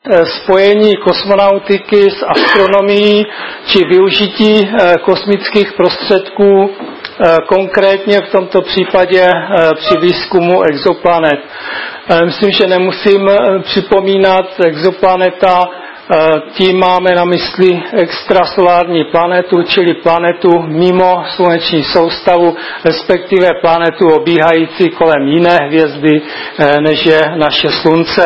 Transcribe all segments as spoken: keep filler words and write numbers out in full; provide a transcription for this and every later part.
spojení kosmonautiky s astronomií či využití kosmických prostředků, konkrétně v tomto případě při výzkumu exoplanet. Myslím, že nemusím připomínat exoplaneta, tím máme na mysli extrasolární planetu, čili planetu mimo sluneční soustavu, respektive planetu obíhající kolem jiné hvězdy, než je naše Slunce.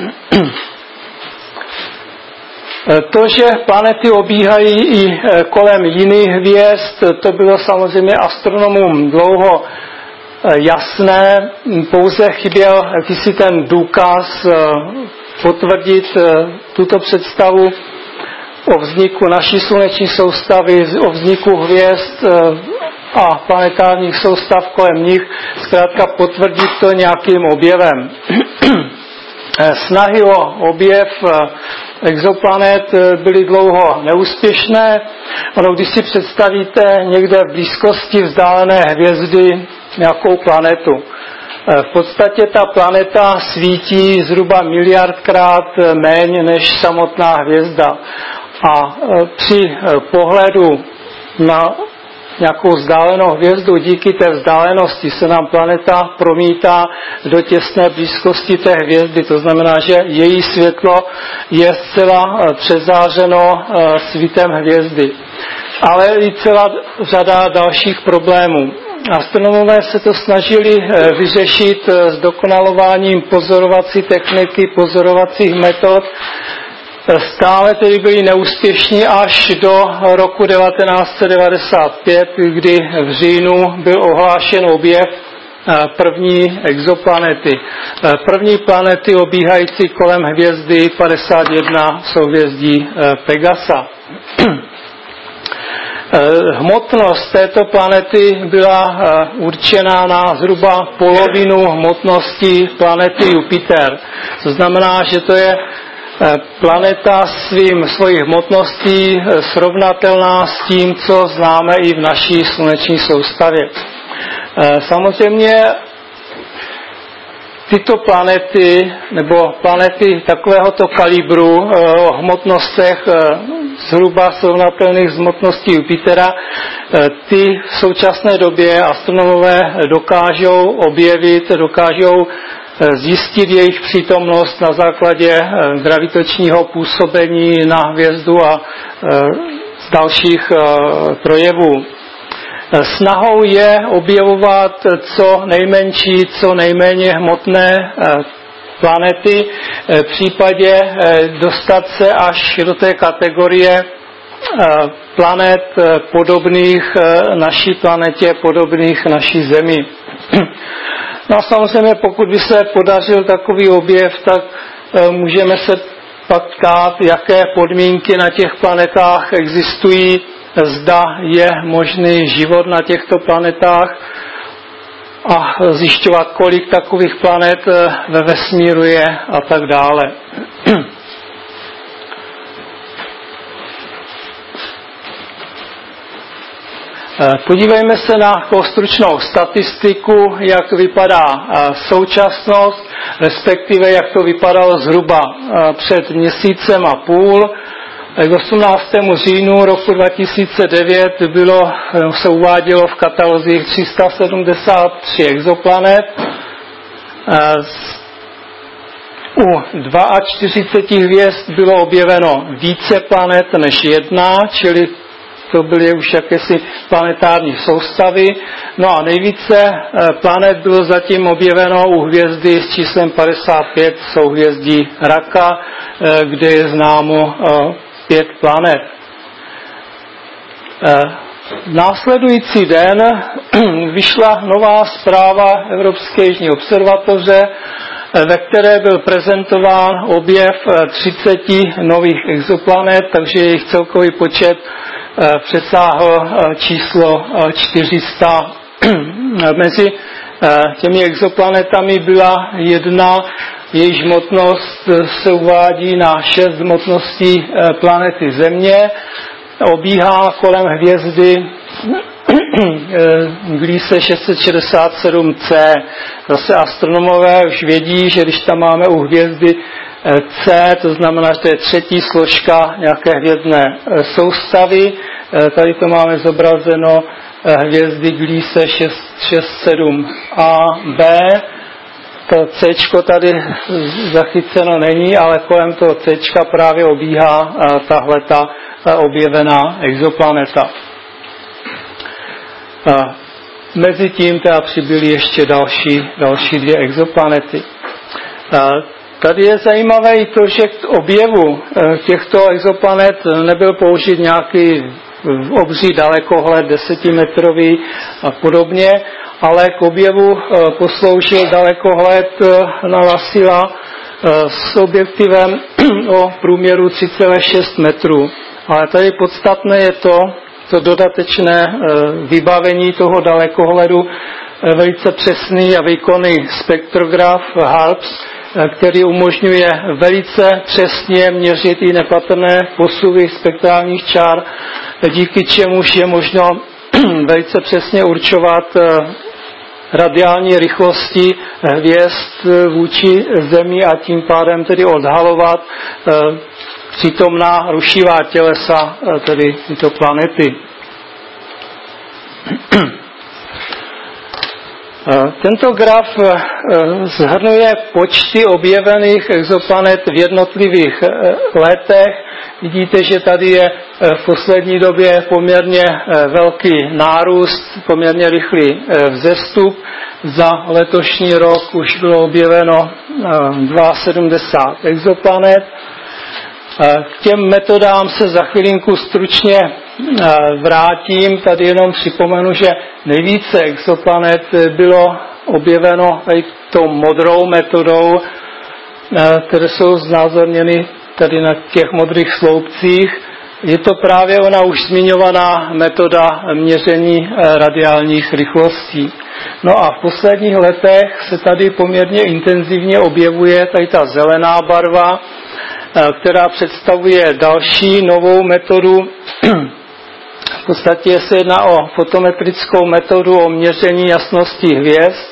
To, že planety obíhají i kolem jiných hvězd, to bylo samozřejmě astronomům dlouho jasné, pouze chyběl jakýsi ten důkaz potvrdit tuto představu o vzniku naší sluneční soustavy, o vzniku hvězd a planetárních soustav kolem nich, zkrátka potvrdit to nějakým objevem. Snahy o objev exoplanet byly dlouho neúspěšné. Ono, když si představíte někde v blízkosti vzdálené hvězdy nějakou planetu, v podstatě ta planeta svítí zhruba miliardkrát méně než samotná hvězda. A při pohledu na nějakou vzdálenou hvězdu, díky té vzdálenosti se nám planeta promítá do těsné blízkosti té hvězdy. To znamená, že její světlo je zcela přezářeno svítem hvězdy. Ale i celá řada dalších problémů. Astronomové se to snažili vyřešit s dokonalováním pozorovací techniky, pozorovacích metod. Stále tedy byli neúspěšní až do roku devatenáct set devadesát pět, kdy v říjnu byl ohlášen objev první exoplanety. První planety obíhající kolem hvězdy padesát jedna souhvězdí Pegasa. Hmotnost této planety byla určena na zhruba polovinu hmotnosti planety Jupiter. To znamená, že to je planeta svým svojí hmotností srovnatelná s tím, co známe i v naší sluneční soustavě. Samozřejmě tyto planety, nebo planety takovéhoto kalibru o hmotnostech zhruba srovnatelných s hmotností Jupitera, ty v současné době astronomové dokážou objevit, dokážou zjistit jejich přítomnost na základě gravitačního působení na hvězdu a dalších projevů. Snahou je objevovat co nejmenší, co nejméně hmotné planety, v případě dostat se až do té kategorie planet podobných naší planetě, podobných naší Zemi. No a samozřejmě, pokud by se podařil takový objev, tak můžeme se pak ptát, jaké podmínky na těch planetách existují, zda je možný život na těchto planetách a zjišťovat, kolik takových planet ve vesmíru je a tak dále. Podívejme se na stručnou statistiku, jak vypadá současnost, respektive jak to vypadalo zhruba před měsícem a půl. K osmnáctému říjnu roku dva tisíce devět bylo, se uvádělo v katalozích tři sta sedmdesát tři exoplanet. U čtyřicet dva hvězd bylo objeveno více planet než jedna, čili to byly už jakési planetární soustavy. No a nejvíce planet bylo zatím objeveno u hvězdy s číslem padesát pět, souhvězdí Raka, kde je známo pět planet. Následující den vyšla nová zpráva Evropské jižní observatoře, ve které byl prezentován objev třicet nových exoplanet, takže jejich celkový počet přesáhl číslo čtyři sta. Mezi těmi exoplanetami byla jedna, jejíž hmotnost se uvádí na šest hmotností planety Země, obíhá kolem hvězdy Gliese šest set šedesát sedm c. Zase astronomové už vědí, že když tam máme u hvězdy C, to znamená, že to je třetí složka nějaké hvězdné soustavy. Tady to máme zobrazeno hvězdy Gliese šest šest sedm a B. To C tady zachyceno není, ale kolem toho C právě obíhá tahleta objevená exoplaneta. Mezitím teda přibyly ještě další, další dvě exoplanety. Tady je zajímavé i to, že k objevu těchto exoplanet nebyl použit nějaký obří dalekohled, desetimetrový a podobně, ale k objevu posloužil dalekohled na Lassila s objektivem o průměru tři celá šest metrů. Ale tady podstatné je to, to dodatečné vybavení toho dalekohledu, velice přesný a výkonný spektrograf HARPS, který umožňuje velice přesně měřit i nepatrné posuvy spektrálních čár, díky čemuž je možno velice přesně určovat radiální rychlosti hvězd vůči Zemi a tím pádem tedy odhalovat přítomná rušivá tělesa, tedy tyto planety. Tento graf shrnuje počty objevených exoplanet v jednotlivých letech. Vidíte, že tady je v poslední době poměrně velký nárůst, poměrně rychlý vzestup. Za letošní rok už bylo objeveno sedmdesát dva exoplanet. K těm metodám se za chvilinku stručně vrátím. Tady jenom připomenu, že nejvíce exoplanet bylo objeveno tady tou modrou metodou, které jsou znázorněny tady na těch modrých sloupcích. Je to právě ona už zmiňovaná metoda měření radiálních rychlostí. No a v posledních letech se tady poměrně intenzivně objevuje tady ta zelená barva, která představuje další novou metodu. V podstatě se jedná o fotometrickou metodu o měření jasnosti hvězd.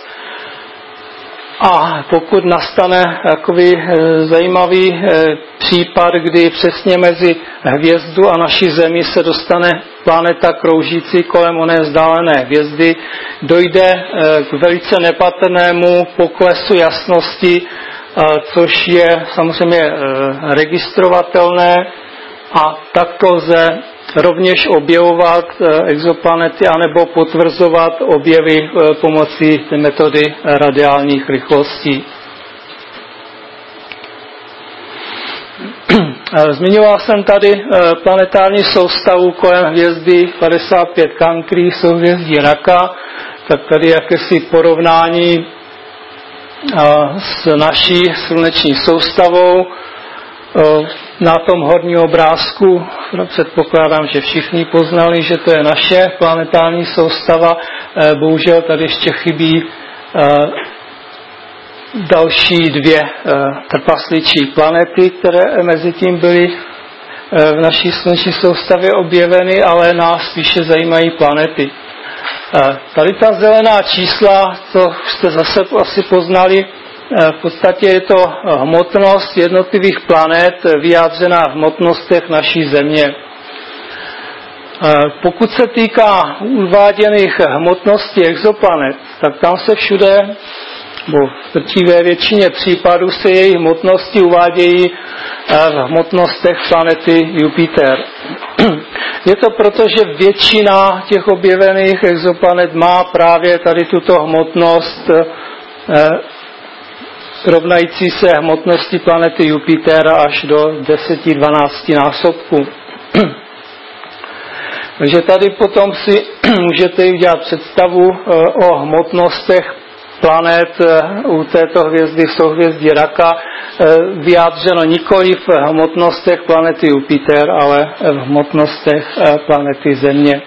A pokud nastane takový zajímavý případ, kdy přesně mezi hvězdu a naší Zemi se dostane planeta kroužící kolem oné vzdálené hvězdy, dojde k velice nepatrnému poklesu jasnosti, což je samozřejmě registrovatelné, a takto lze rovněž objevovat exoplanety anebo potvrzovat objevy pomocí metody radiálních rychlostí. Zmiňoval jsem tady planetární soustavu kolem hvězdy padesát pět Cancri, souhvězdí Raka, tak tady jakési porovnání s naší sluneční soustavou. Na tom horním obrázku předpokládám, že všichni poznali, že to je naše planetární soustava. Bohužel tady ještě chybí další dvě trpasličí planety, které mezi tím byly v naší sluneční soustavě objeveny, ale nás spíše zajímají planety. Tady ta zelená čísla, to jste zase asi poznali, v podstatě je to hmotnost jednotlivých planet vyjádřená v hmotnostech naší Země. Pokud se týká uváděných hmotností exoplanet, tak tam se všude, bo v drtivé většině případů se jejich hmotnosti uvádějí v hmotnostech planety Jupiter. Je to proto, že většina těch objevených exoplanet má právě tady tuto hmotnost rovnající se hmotnosti planety Jupiter až do deset až dvanáct násobků. Takže tady potom si můžete udělat představu o hmotnostech planet u této hvězdy souhvězdí Raka, vyjádřeno nikoli v hmotnostech planety Jupiter, ale v hmotnostech planety Země.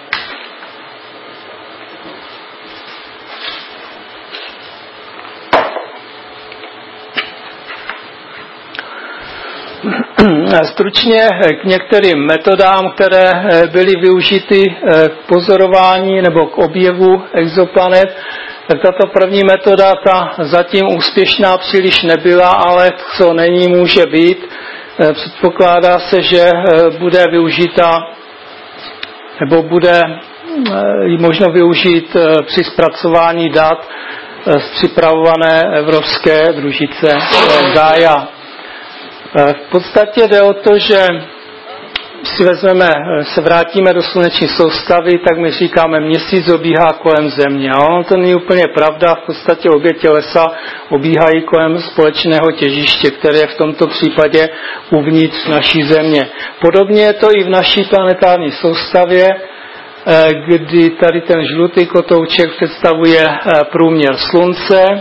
Stručně k některým metodám, které byly využity k pozorování nebo k objevu exoplanet. Tak tato první metoda, ta zatím úspěšná příliš nebyla, ale co není, může být. Předpokládá se, že bude využita nebo bude ji možno využít při zpracování dat z připravované evropské družice Gaia. V podstatě jde o to, že si vezmeme, se vrátíme do sluneční soustavy, tak my říkáme, měsíc obíhá kolem země. A ono to není úplně pravda, v podstatě obě tělesa obíhají kolem společného těžiště, které je v tomto případě uvnitř naší země. Podobně je to i v naší planetární soustavě, kdy tady ten žlutý kotouček představuje průměr slunce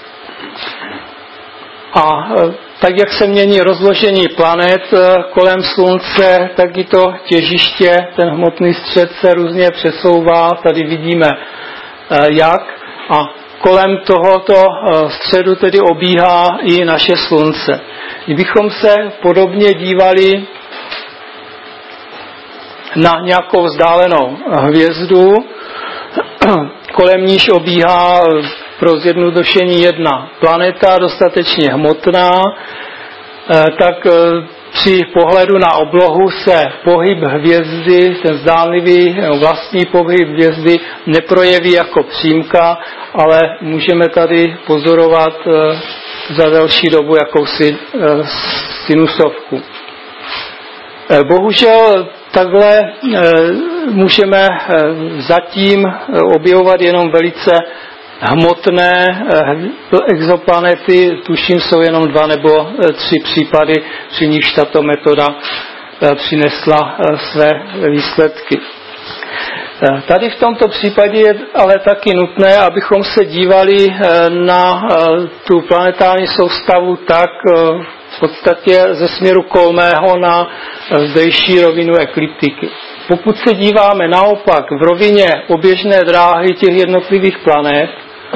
a tak, jak se mění rozložení planet kolem slunce, tak i to těžiště, ten hmotný střed se různě přesouvá. Tady vidíme jak. A kolem tohoto středu tedy obíhá i naše slunce. Kdybychom se podobně dívali na nějakou vzdálenou hvězdu, kolem níž obíhá pro zjednodušení jedna planeta dostatečně hmotná, tak při pohledu na oblohu se pohyb hvězdy, ten zdánlivý vlastní pohyb hvězdy neprojeví jako přímka, ale můžeme tady pozorovat za delší dobu jakousi sinusovku. Bohužel takhle můžeme zatím objevovat jenom velice hmotné exoplanety, tuším, jsou jenom dva nebo tři případy, při nichž tato metoda přinesla své výsledky. Tady v tomto případě je ale taky nutné, abychom se dívali na tu planetární soustavu tak v podstatě ze směru kolmého na zdejší rovinu ekliptiky. Pokud se díváme naopak v rovině oběžné dráhy těch jednotlivých planet,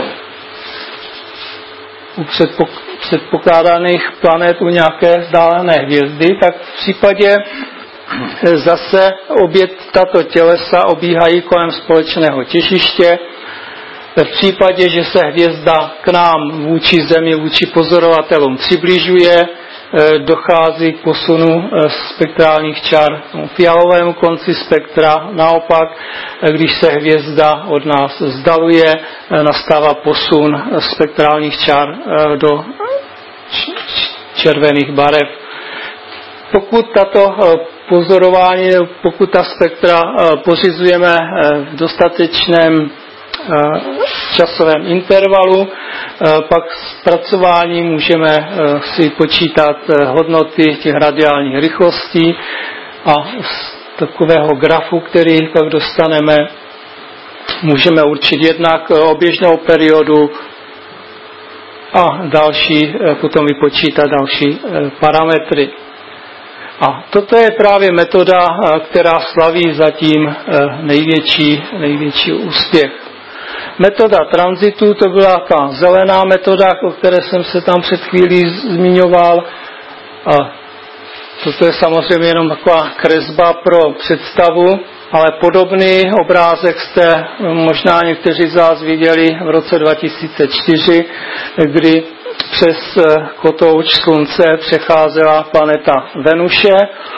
u předpokládaných planet u nějaké vzdálené hvězdy, tak v případě zase obě tato tělesa obíhají kolem společného těžiště. V případě, že se hvězda k nám vůči Zemi, vůči pozorovatelům přibližuje, dochází k posunu spektrálních čar k fialovému konci spektra. Naopak, když se hvězda od nás vzdaluje, nastává posun spektrálních čar do červených barev. Pokud tato pozorování, pokud ta spektra pořizujeme v dostatečném časovém intervalu, pak zpracování můžeme si počítat hodnoty těch radiálních rychlostí a z takového grafu, který pak dostaneme, můžeme určit jednak oběžnou periodu a další, potom vypočítat další parametry. A toto je právě metoda, která slaví zatím největší, největší úspěch. Metoda tranzitu, to byla ta zelená metoda, o které jsem se tam před chvílí zmiňoval. A toto je samozřejmě jenom taková kresba pro představu, ale podobný obrázek jste možná někteří z vás viděli v roce dva tisíce čtyři, kdy přes kotouč Slunce přecházela planeta Venuše.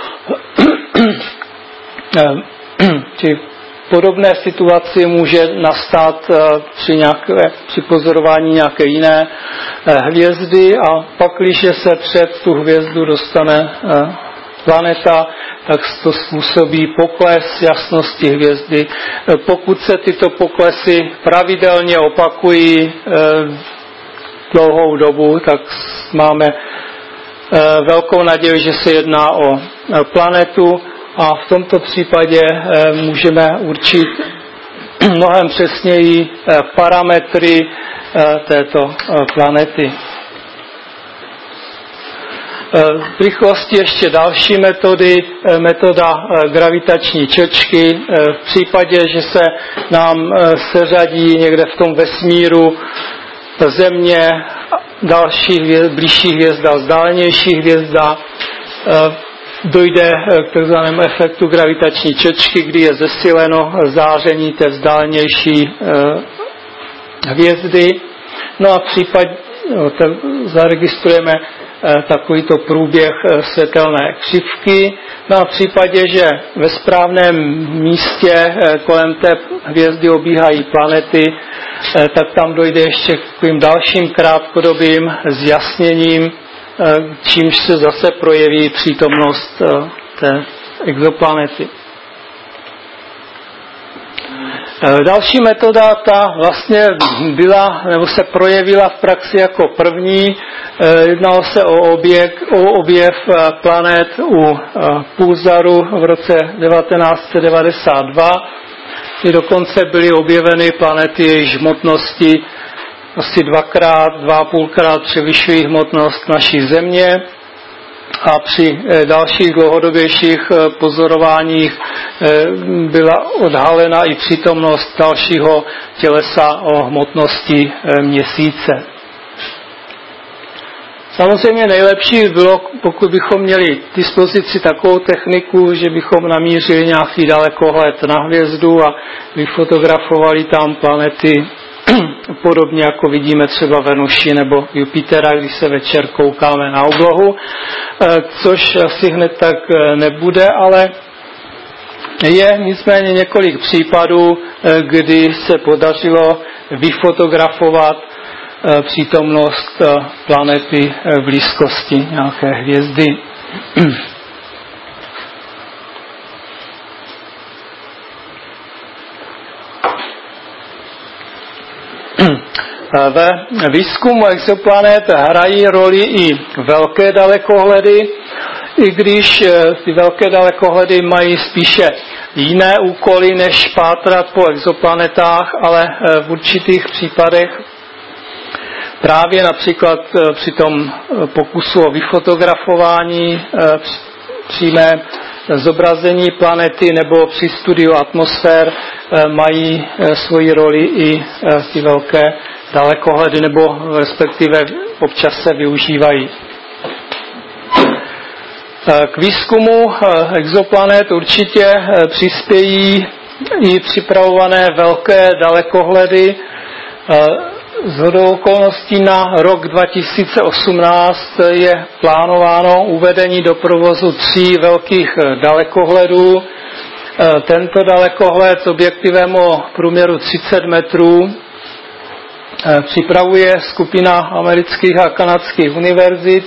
Podobné situaci může nastat při, nějaké, při pozorování nějaké jiné hvězdy a pak, když se před tu hvězdu dostane planeta, tak to způsobí pokles jasnosti hvězdy. Pokud se tyto poklesy pravidelně opakují dlouhou dobu, tak máme velkou naději, že se jedná o planetu. A v tomto případě můžeme určit mnohem přesněji parametry této planety. V rychlosti ještě další metody, metoda gravitační čočky. V případě, že se nám seřadí někde v tom vesmíru Země, další blížší hvězda, vzdálenější hvězda, dojde k takzvanému efektu gravitační čočky, kdy je zesíleno záření té vzdálenější hvězdy. No a případ no, zaregistrujeme takovýto průběh světelné křivky. No a v případě, že ve správném místě kolem té hvězdy obíhají planety, tak tam dojde ještě k takovým dalším krátkodobým zjasněním, čímž se zase projeví přítomnost té exoplanety. Další metoda, ta vlastně byla, nebo se projevila v praxi jako první. Jednalo se o, objek, o objev planet u Pulsaru v roce devatenáct set devadesát dva, kdy dokonce byly objeveny planety, jejichž hmotnosti asi dvakrát, dva a půlkrát převyšují hmotnost naší Země. A při dalších dlouhodobějších pozorováních byla odhalena i přítomnost dalšího tělesa o hmotnosti Měsíce. Samozřejmě nejlepší bylo, pokud bychom měli k dispozici takovou techniku, že bychom namířili nějaký dalekohled na hvězdu a vyfotografovali tam planety podobně jako vidíme třeba Venuši nebo Jupitera, když se večer koukáme na oblohu, což asi hned tak nebude, ale je nicméně několik případů, kdy se podařilo vyfotografovat přítomnost planety v blízkosti nějaké hvězdy. Ve výzkumu exoplanet hrají roli i velké dalekohledy, i když ty velké dalekohledy mají spíše jiné úkoly, než pátrat po exoplanetách, ale v určitých případech právě například při tom pokusu o vyfotografování přímé zobrazení planety nebo při studiu atmosfér mají svoji roli i ty velké dalekohledy, nebo respektive občas se využívají. K výzkumu exoplanet určitě přispějí i připravované velké dalekohledy. Shodou okolností na rok dva tisíce osmnáct je plánováno uvedení do provozu tří velkých dalekohledů. Tento dalekohled s objektivem o průměru třicet metrů připravuje skupina amerických a kanadských univerzit.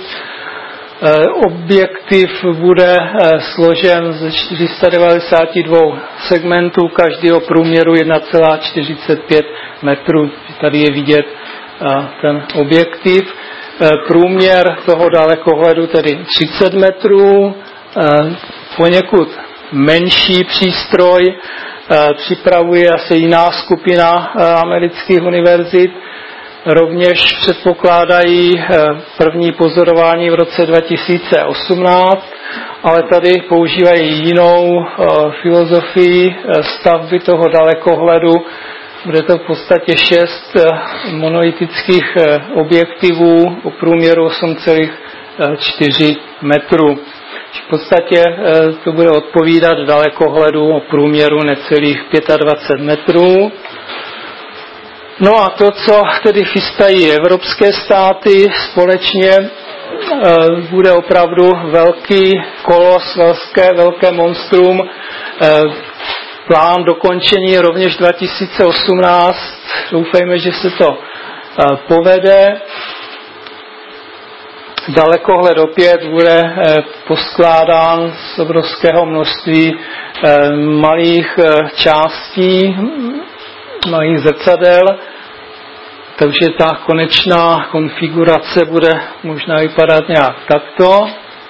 Objektiv bude složen ze čtyři sta devadesát dva segmentů, každý o průměru jedna celá čtyřicet pět metrů. Tady je vidět ten objektiv. Průměr toho dalekohledu tedy třicet metrů, poněkud menší přístroj připravuje asi jiná skupina amerických univerzit. Rovněž předpokládají první pozorování v roce dva tisíce osmnáct, ale tady používají jinou filozofii stavby toho dalekohledu. Bude to v podstatě šest monolitických objektivů o průměru osm celá čtyři metru. V podstatě to bude odpovídat dalekohledu o průměru necelých dvacet pět metrů. No a to, co tedy chystají evropské státy společně, bude opravdu velký kolos, velké, velké monstrum. Plán dokončení rovněž dva tisíce osmnáct. Doufejme, že se to povede. Dalekohled opět bude poskládán z obrovského množství malých částí, malých zrcadel, takže ta konečná konfigurace bude možná vypadat nějak takto.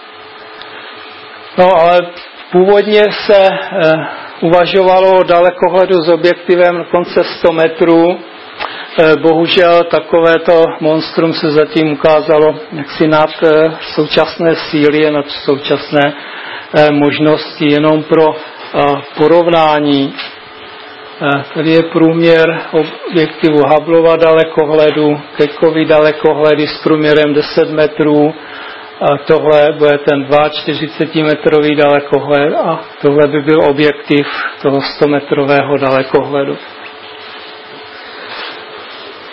No ale původně se uvažovalo o dalekohledu s objektivem dokonce sto metrů. Bohužel takovéto monstrum se zatím ukázalo jaksi nad současné síly, nad současné možnosti. Jenom pro porovnání, tady je průměr objektivu Hubbleova dalekohledu, Keckovy dalekohledy s průměrem deset metrů, a tohle bude ten čtyřicetimetrový dalekohled a tohle by byl objektiv toho sto metrového dalekohledu.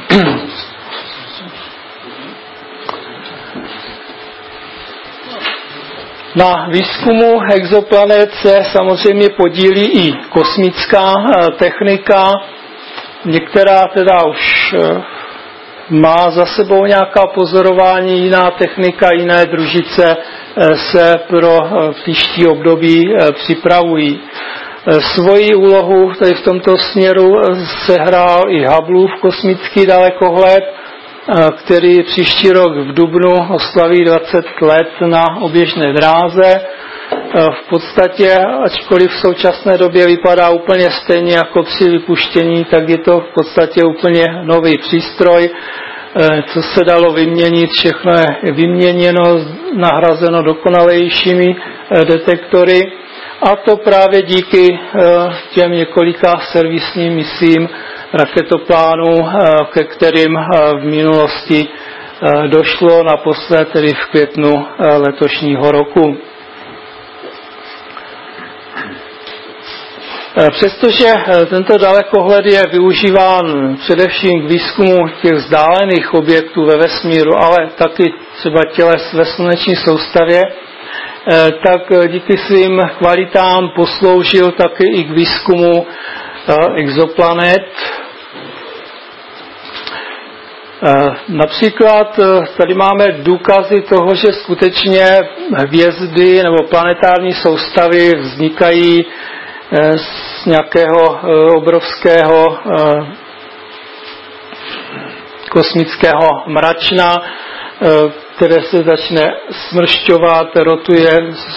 Na výzkumu exoplanet se samozřejmě podílí i kosmická technika. Některá teda už má za sebou nějaká pozorování, jiná technika, jiné družice se pro příští období připravují. Svoji úlohu tady v tomto směru sehrál i Hubbleův kosmický dalekohled, který příští rok v dubnu oslaví dvacet let na oběžné dráze. V podstatě, ačkoliv v současné době vypadá úplně stejně jako při vypuštění, tak je to v podstatě úplně nový přístroj. Co se dalo vyměnit, všechno je vyměněno, nahrazeno dokonalejšími detektory. A to právě díky těm několika servisním misím raketoplánů, ke kterým v minulosti došlo naposled, tedy v květnu letošního roku. Přestože tento dalekohled je využíván především k výzkumu těch vzdálených objektů ve vesmíru, ale taky třeba těles ve sluneční soustavě, tak díky svým kvalitám posloužil taky i k výzkumu exoplanet. Například tady máme důkazy toho, že skutečně hvězdy nebo planetární soustavy vznikají z nějakého obrovského kosmického mračna, které se začne smršťovat, rotuje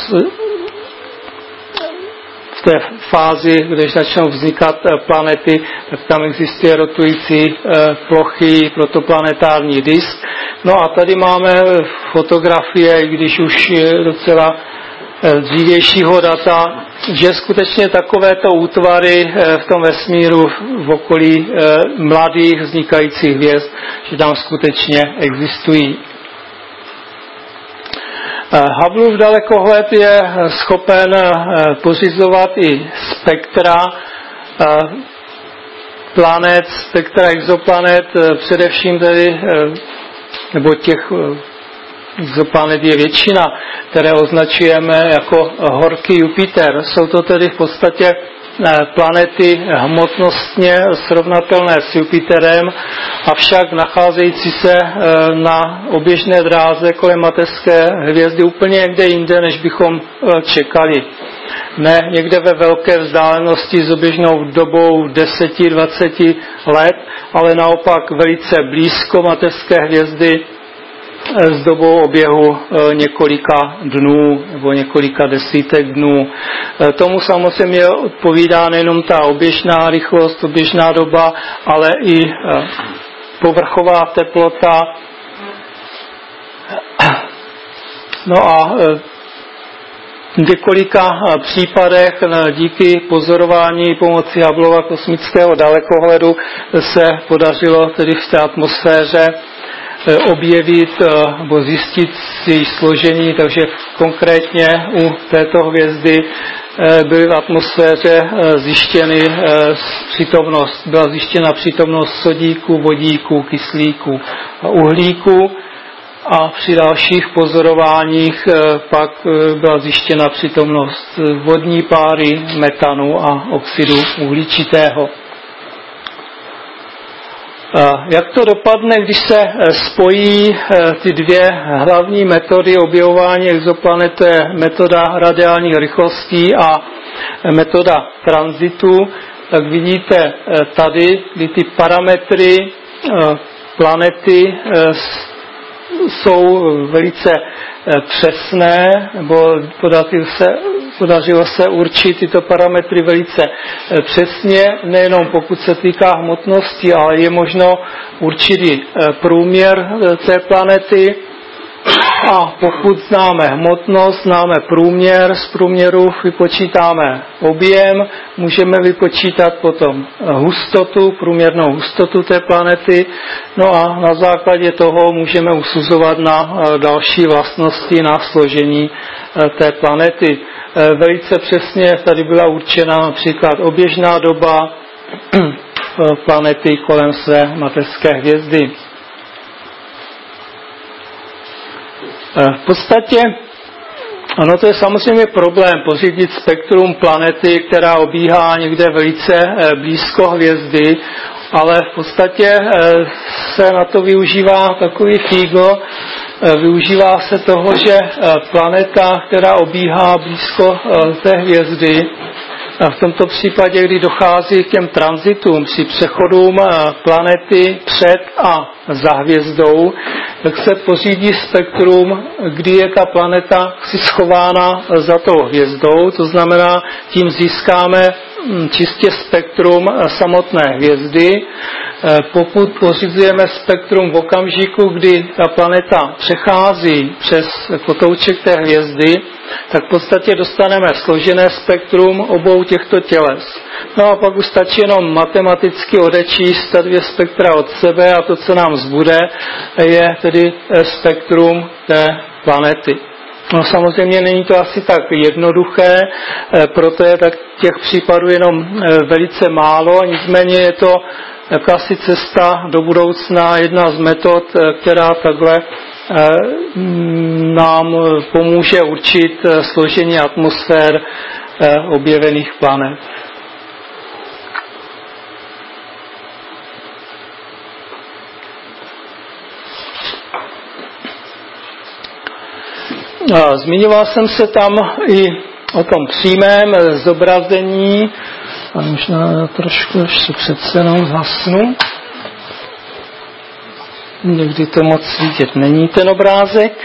v té fázi, když začnou vznikat planety, tak tam existuje rotující plochý protoplanetární disk. No a tady máme fotografie, když už je docela dřívějšího data, že skutečně takovéto útvary v tom vesmíru v okolí mladých vznikajících hvězd, že tam skutečně existují. Hubbleův dalekohled je schopen pořizovat i spektra planet, spektra exoplanet, především tedy, nebo těch exoplanet je většina, které označujeme jako horký Jupiter. Jsou to tedy v podstatě planety hmotnostně srovnatelné s Jupiterem, avšak nacházející se na oběžné dráze kolem mateřské hvězdy úplně někde jinde, než bychom čekali. Ne někde ve velké vzdálenosti s oběžnou dobou deset až dvacet let, ale naopak velice blízko mateřské hvězdy s dobou oběhu několika dnů nebo několika desítek dnů. Tomu samozřejmě odpovídá nejenom ta oběžná rychlost, oběžná doba, ale i povrchová teplota. No a v několika případech díky pozorování pomocí Hubbleova kosmického dalekohledu se podařilo tedy v té atmosféře objevit nebo zjistit její složení, takže konkrétně u této hvězdy byly v atmosféře zjištěny přítomnost, byla zjištěna přítomnost sodíku, vodíku, kyslíku a uhlíku a při dalších pozorováních pak byla zjištěna přítomnost vodní páry, metanu a oxidu uhličitého. Jak to dopadne, když se spojí ty dvě hlavní metody objevování exoplanet, to je metoda radiálních rychlostí a metoda tranzitu, tak vidíte tady, kdy ty parametry planety jsou velice přesné, nebo podařilo se, podařilo se určit tyto parametry velice přesně, nejenom pokud se týká hmotnosti, ale je možno určit i průměr té planety. A pokud známe hmotnost, známe průměr, z průměru vypočítáme objem, můžeme vypočítat potom hustotu, průměrnou hustotu té planety, no a na základě toho můžeme usuzovat na další vlastnosti, na složení té planety. Velice přesně tady byla určena například oběžná doba, planety kolem své mateřské hvězdy. V podstatě, ano, to je samozřejmě problém pořídit spektrum planety, která obíhá někde velice blízko hvězdy, ale v podstatě se na to využívá takový fígl, využívá se toho, že planeta, která obíhá blízko té hvězdy, v tomto případě, kdy dochází k těm tranzitům, při přechodům planety před a za hvězdou, tak se pořídí spektrum, kdy je ta planeta si schována za tou hvězdou, to znamená, tím získáme čistě spektrum samotné hvězdy. Pokud pořizujeme spektrum v okamžiku, kdy ta planeta přechází přes kotouček té hvězdy, tak v podstatě dostaneme složené spektrum obou těchto těles. No a pak už stačí jenom matematicky odečíst ta dvě spektra od sebe a to, co nám zbude, je tedy spektrum té planety. No samozřejmě není to asi tak jednoduché, proto je tak těch případů jenom velice málo, nicméně je to jakási cesta do budoucna, jedna z metod, která takhle nám pomůže určit složení atmosfér objevených planet. Zmiňoval jsem se tam i o tom přímém zobrazení, a možná trošku ještě přece jenom zhasnu. Někdy to moc vidět není ten obrázek.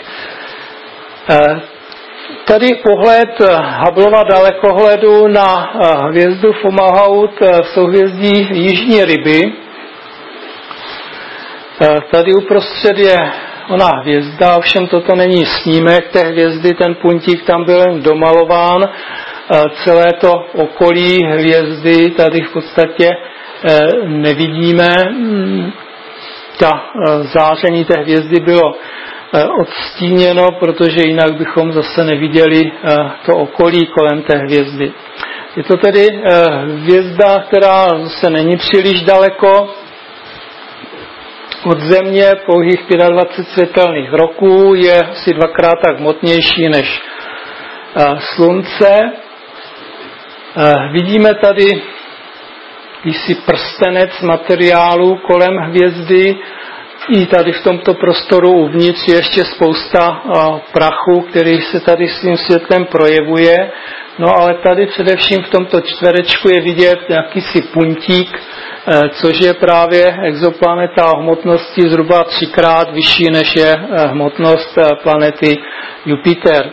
Tady pohled Hubbleova dalekohledu na hvězdu Fomalhaut v souhvězdí Jižní ryby. Tady uprostřed je ona hvězda, ovšem toto není snímek té hvězdy, ten puntík tam byl jen domalován. Celé to okolí hvězdy tady v podstatě nevidíme. Ta záření té hvězdy bylo odstíněno, protože jinak bychom zase neviděli to okolí kolem té hvězdy. Je to tedy hvězda, která se není příliš daleko od Země, pouhých dvacet pět světelných roků, je asi dvakrát tak hmotnější než Slunce. Vidíme tady jakýsi prstenec materiálu kolem hvězdy. I tady v tomto prostoru uvnitř je ještě spousta prachu, který se tady svým světlem projevuje. No ale tady především v tomto čtverečku je vidět jakýsi puntík, což je právě exoplaneta o hmotnosti zhruba třikrát vyšší, než je hmotnost planety Jupiter.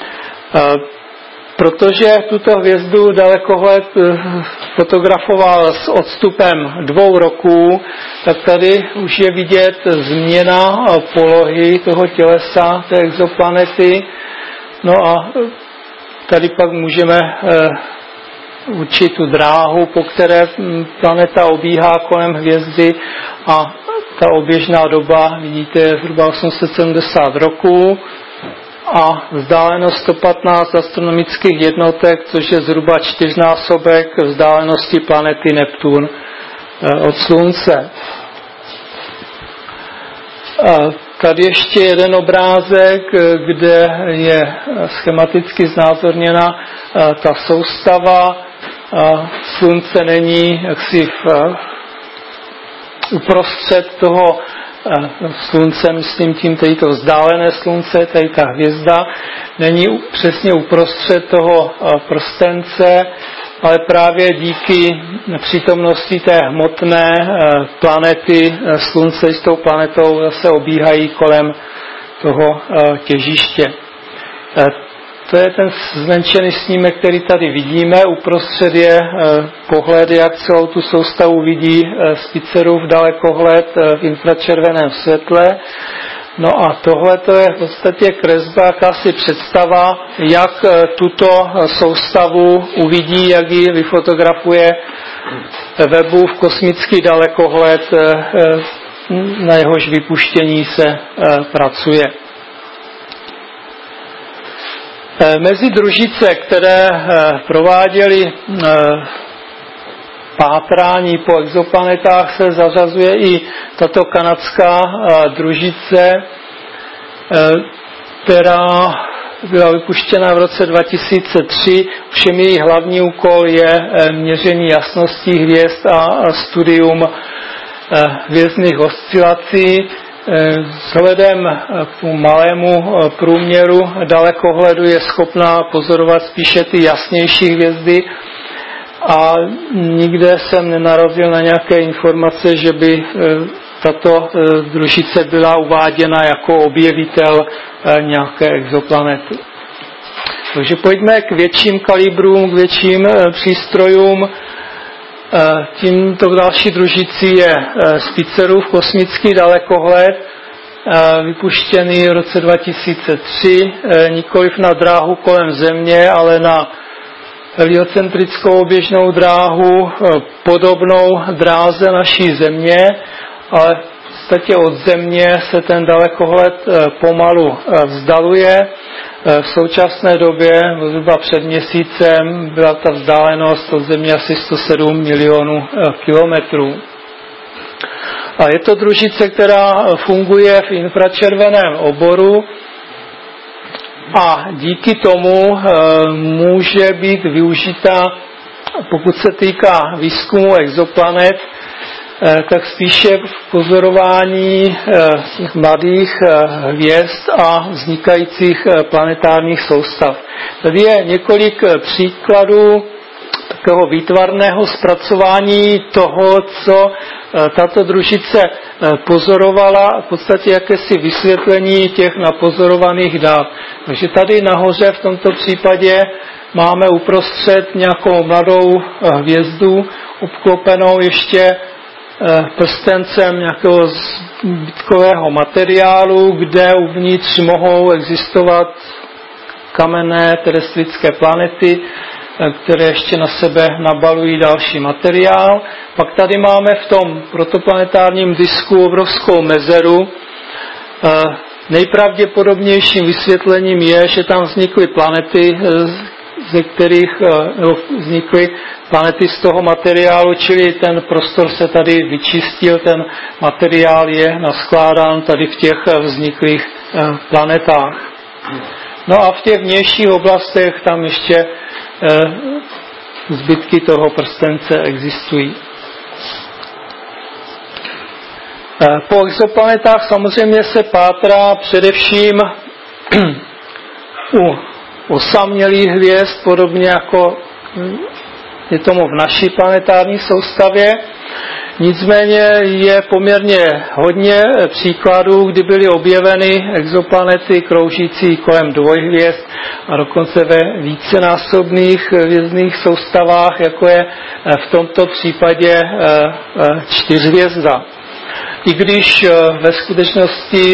Protože tuto hvězdu dalekohled fotografoval s odstupem dvou roků, tak tady už je vidět změna polohy toho tělesa, té exoplanety. No a tady pak můžeme určit tu dráhu, po které planeta obíhá kolem hvězdy a ta oběžná doba, vidíte, je zhruba osm set sedmdesát roků a vzdálenost sto patnáct astronomických jednotek, což je zhruba čtyřnásobek vzdálenosti planety Neptun od Slunce. Tady ještě jeden obrázek, kde je schematicky znázorněna ta soustava. Slunce není jaksi v, uprostřed toho Slunce, myslím tím tady to vzdálené Slunce, tady ta hvězda, není přesně uprostřed toho prstence, ale právě díky přítomnosti té hmotné planety Slunce s tou planetou zase obíhají kolem toho těžiště. To je ten zmenšený snímek, který tady vidíme. Uprostřed je pohled, jak celou tu soustavu vidí Spitzerův dalekohled v infračerveném světle. No a tohle to je v podstatě kresba, jakási představa, jak tuto soustavu uvidí, jak ji vyfotografuje Webbův kosmický dalekohled, na jehož vypuštění se pracuje. Mezi družice, které prováděly pátrání po exoplanetách se zařazuje i tato kanadská družice, která byla vypuštěna v roce dva tisíce tři. Všem její hlavní úkol je měření jasnosti hvězd a studium hvězdných oscilací. Vzhledem k tomu malému průměru dalekohledu je schopná pozorovat spíše ty jasnější hvězdy a nikde jsem nenarazil na nějaké informace, že by tato družice byla uváděna jako objevitel nějaké exoplanety. Takže pojďme k větším kalibrům, k větším přístrojům. Tímto další družicí je Spitzerův kosmický dalekohled, vypuštěný v roce dva tisíce tři, nikoliv na dráhu kolem Země, ale na heliocentrickou oběžnou dráhu podobnou dráze naší Země, ale v podstatě od Země se ten dalekohled pomalu vzdaluje. V současné době, zhruba před měsícem, byla ta vzdálenost od Země asi sto sedm milionů kilometrů. A je to družice, která funguje v infračerveném oboru a díky tomu může být využita, pokud se týká výzkumu exoplanet, tak spíše v pozorování těch mladých hvězd a vznikajících planetárních soustav. Tady je několik příkladů takového výtvarného zpracování toho, co tato družice pozorovala, v podstatě jakési vysvětlení těch napozorovaných dat. Takže tady nahoře v tomto případě máme uprostřed nějakou mladou hvězdu obklopenou ještě prstencem nějakého zbytkového materiálu, kde uvnitř mohou existovat kamenné terestrické planety, které ještě na sebe nabalují další materiál. Pak tady máme v tom protoplanetárním disku obrovskou mezeru. Nejpravděpodobnějším vysvětlením je, že tam vznikly planety, ze kterých vznikly planety z toho materiálu, čili ten prostor se tady vyčistil, ten materiál je naskládán tady v těch vzniklých planetách. No a v těch vnějších oblastech tam ještě zbytky toho prstence existují. Po exoplanetách samozřejmě se pátrá především u osamělých hvězd, podobně jako je tomu v naší planetární soustavě. Nicméně je poměrně hodně příkladů, kdy byly objeveny exoplanety kroužící kolem dvojhvězd a dokonce ve vícenásobných hvězdných soustavách, jako je v tomto případě čtyřhvězda. I když ve skutečnosti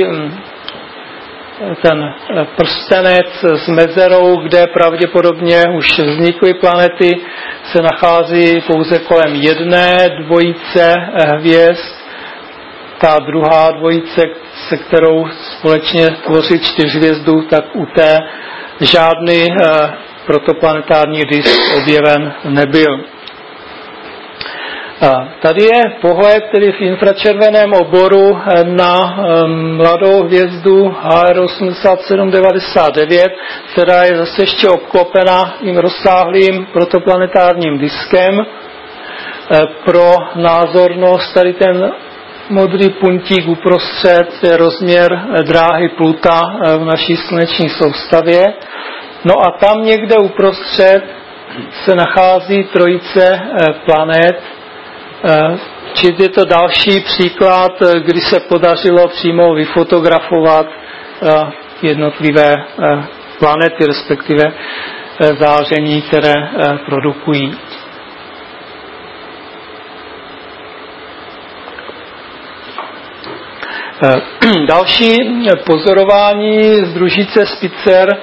ten prstenec s mezerou, kde pravděpodobně už vznikly planety, se nachází pouze kolem jedné dvojice hvězd. Ta druhá dvojice, se kterou společně tvoří čtyřhvězdu, tak u té žádný protoplanetární disk objeven nebyl. Tady je pohled tedy v infračerveném oboru na mladou hvězdu H R osmdesát sedm devadesát devět, která je zase ještě obklopena tím rozsáhlým protoplanetárním diskem. Pro názornost tady ten modrý puntík uprostřed je rozměr dráhy Pluta v naší sluneční soustavě. No a tam někde uprostřed se nachází trojice planet. Či je to další příklad, kdy se podařilo přímo vyfotografovat jednotlivé planety, respektive záření, které produkují. Další pozorování z družice Spitzer,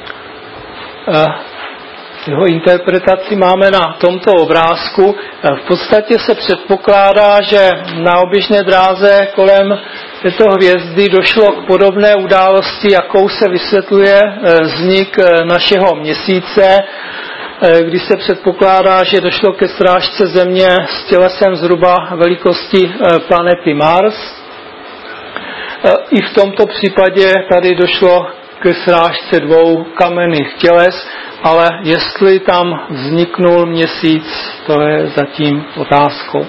jeho interpretaci máme na tomto obrázku. V podstatě se předpokládá, že na oběžné dráze kolem této hvězdy došlo k podobné události, jakou se vysvětluje vznik našeho měsíce. kdy se předpokládá, že došlo ke srážce Země s tělesem zhruba velikosti planety Mars. I v tomto případě tady došlo k srážce dvou kamenných těles, ale jestli tam vzniknul Měsíc, to je zatím otázkou.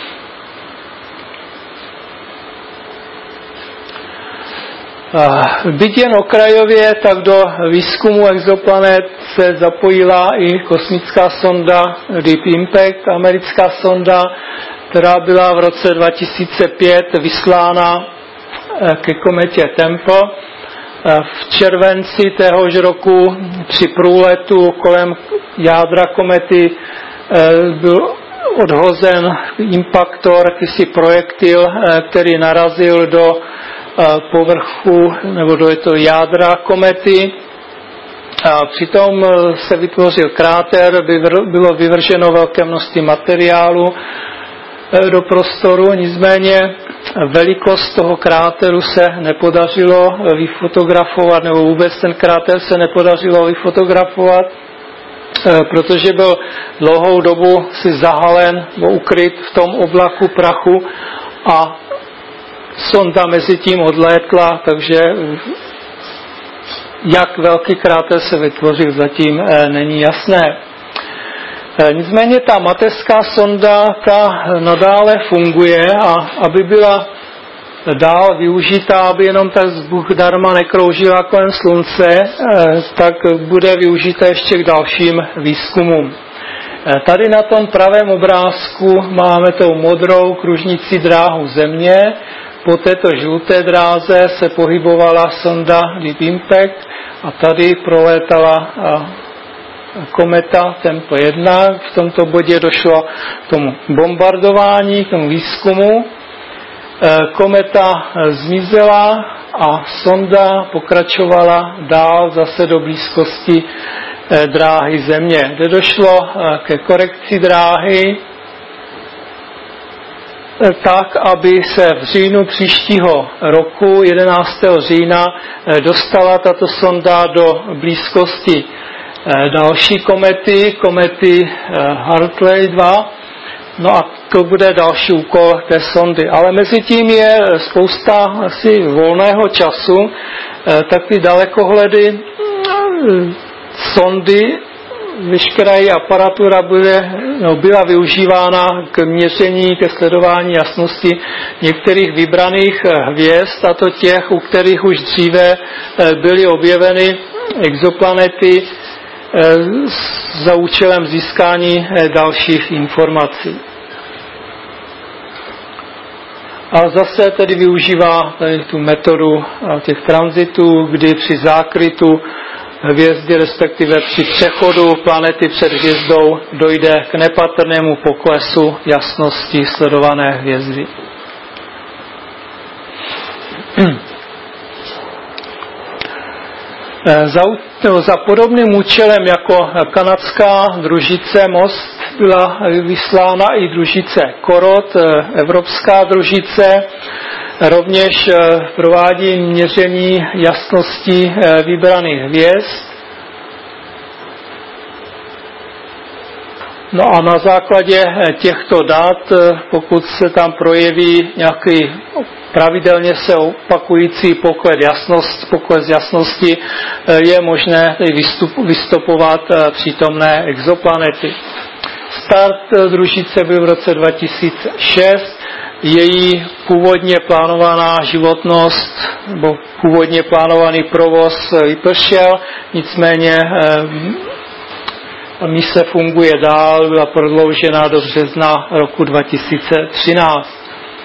Byť jen okrajově, tak do výzkumu exoplanet se zapojila i kosmická sonda Deep Impact, americká sonda, která byla v roce dva tisíce pět vyslána ke kometě Temple. V červenci téhož roku při průletu kolem jádra komety byl odhozen impaktor, jakýsi projektil, který narazil do povrchu nebo do toho jádra komety. A přitom se vytvořil kráter, bylo vyvrženo velké množství materiálu do prostoru, nicméně velikost toho kráteru se nepodařilo vyfotografovat, nebo vůbec ten kráter se nepodařilo vyfotografovat, protože byl dlouhou dobu si zahalen nebo ukryt v tom oblaku prachu a sonda mezi tím odlétla, takže jak velký kráter se vytvořil, zatím není jasné. Nicméně ta mateřská sonda ta nadále funguje a aby byla dál využitá, aby jenom tak Bůh darma nekroužila kolem slunce, tak bude využita ještě k dalším výzkumům. Tady na tom pravém obrázku máme tou modrou kružnící dráhu Země. Po této žluté dráze se pohybovala sonda Deep Impact a tady prolétala kometa Temple jedna. V tomto bodě došlo k tomu bombardování, k tomu výzkumu. Kometa zmizela a sonda pokračovala dál zase do blízkosti dráhy Země, kde došlo ke korekci dráhy tak, aby se v říjnu příštího roku, jedenáctého října, dostala tato sonda do blízkosti další komety, komety Hartley dva. No a to bude další úkol té sondy. Ale mezi tím je spousta asi volného času, tak ty dalekohledy sondy, veškerá její aparatura bude, no, byla využívána k měření, ke sledování jasnosti některých vybraných hvězd, a to těch, u kterých už dříve byly objeveny exoplanety za účelem získání dalších informací. A zase tedy využívá tady tu metodu těch tranzitů, kdy při zákrytu hvězdy, respektive při přechodu planety před hvězdou, dojde k nepatrnému poklesu jasnosti sledované hvězdy. Za, no, za podobným účelem jako kanadská družice Most byla vyslána i družice Korot, evropská družice, rovněž provádí měření jasnosti vybraných hvězd. No a na základě těchto dat, pokud se tam projeví nějaký pravidelně se opakující pokles jasnosti, pokles jasnosti, je možné vystup, vystupovat přítomné exoplanety. Start družice byl v roce dva tisíce šest, její původně plánovaná životnost nebo původně plánovaný provoz vypršel, nicméně mise funguje dál, byla prodloužena do března roku dva tisíce třináct.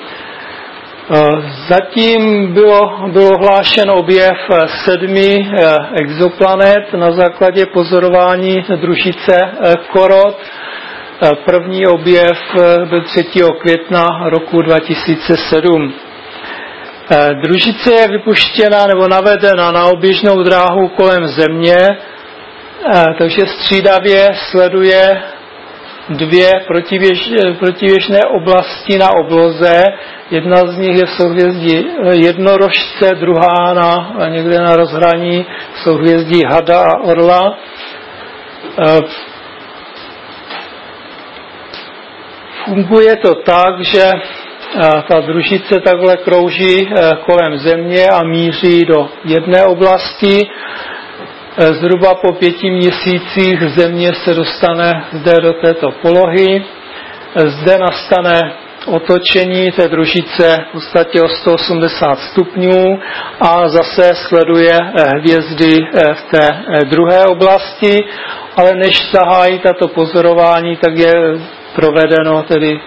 Zatím bylo, bylo hlášen objev sedmi exoplanet na základě pozorování družice Korot. První objev byl třetího května roku dva tisíce sedm. Družice je vypuštěna nebo navedena na oběžnou dráhu kolem Země, takže střídavě sleduje dvě protivěž, protivěžné oblasti na obloze. Jedna z nich je v souhvězdí Jednorožce, druhá na, někde na rozhraní souhvězdí Hada a Orla. funguje to tak, že ta družice takhle krouží kolem Země a míří do jedné oblasti. Zhruba po pěti měsících Země se dostane zde do této polohy. Zde nastane otočení té družice v podstatě o sto osmdesát stupňů a zase sleduje hvězdy v té druhé oblasti, ale než zahájí tato pozorování, tak je provedeno tedy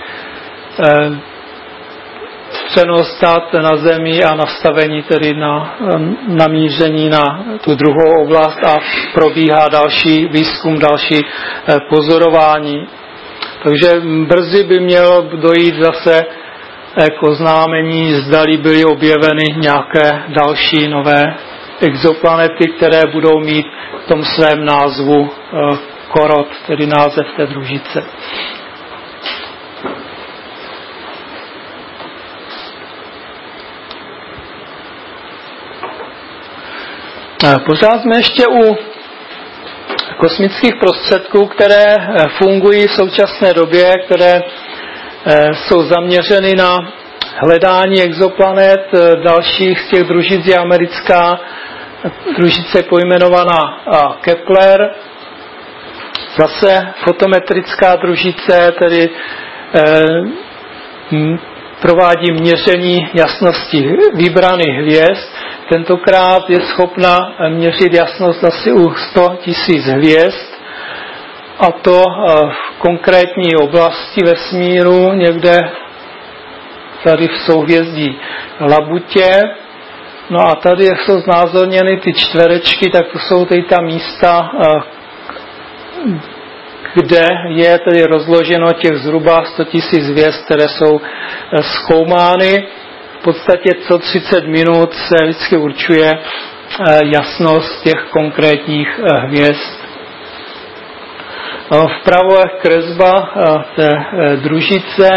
přenos dat na Zemi a nastavení tedy na namíření na tu druhou oblast a probíhá další výzkum, další pozorování. Takže brzy by mělo dojít zase k oznámení, zdali byly objeveny nějaké další nové exoplanety, které budou mít v tom svém názvu Korot, tedy název té družice. Pořád jsme ještě u kosmických prostředků, které fungují v současné době, které jsou zaměřeny na hledání exoplanet. Dalších z těch družic je americká družice pojmenovaná Kepler. Zase fotometrická družice, tedy provádí měření jasnosti vybraných hvězd. Tentokrát je schopna měřit jasnost asi u sto tisíc hvězd, a to v konkrétní oblasti vesmíru, někde tady v souhvězdí Labutě. No a tady, jak jsou znázorněny ty čtverečky, tak to jsou tady ta místa, kde je tedy rozloženo těch zhruba sto tisíc hvězd, které jsou zkoumány. V podstatě co třicet minut se vždycky určuje jasnost těch konkrétních hvězd. Vpravo je kresba té družice,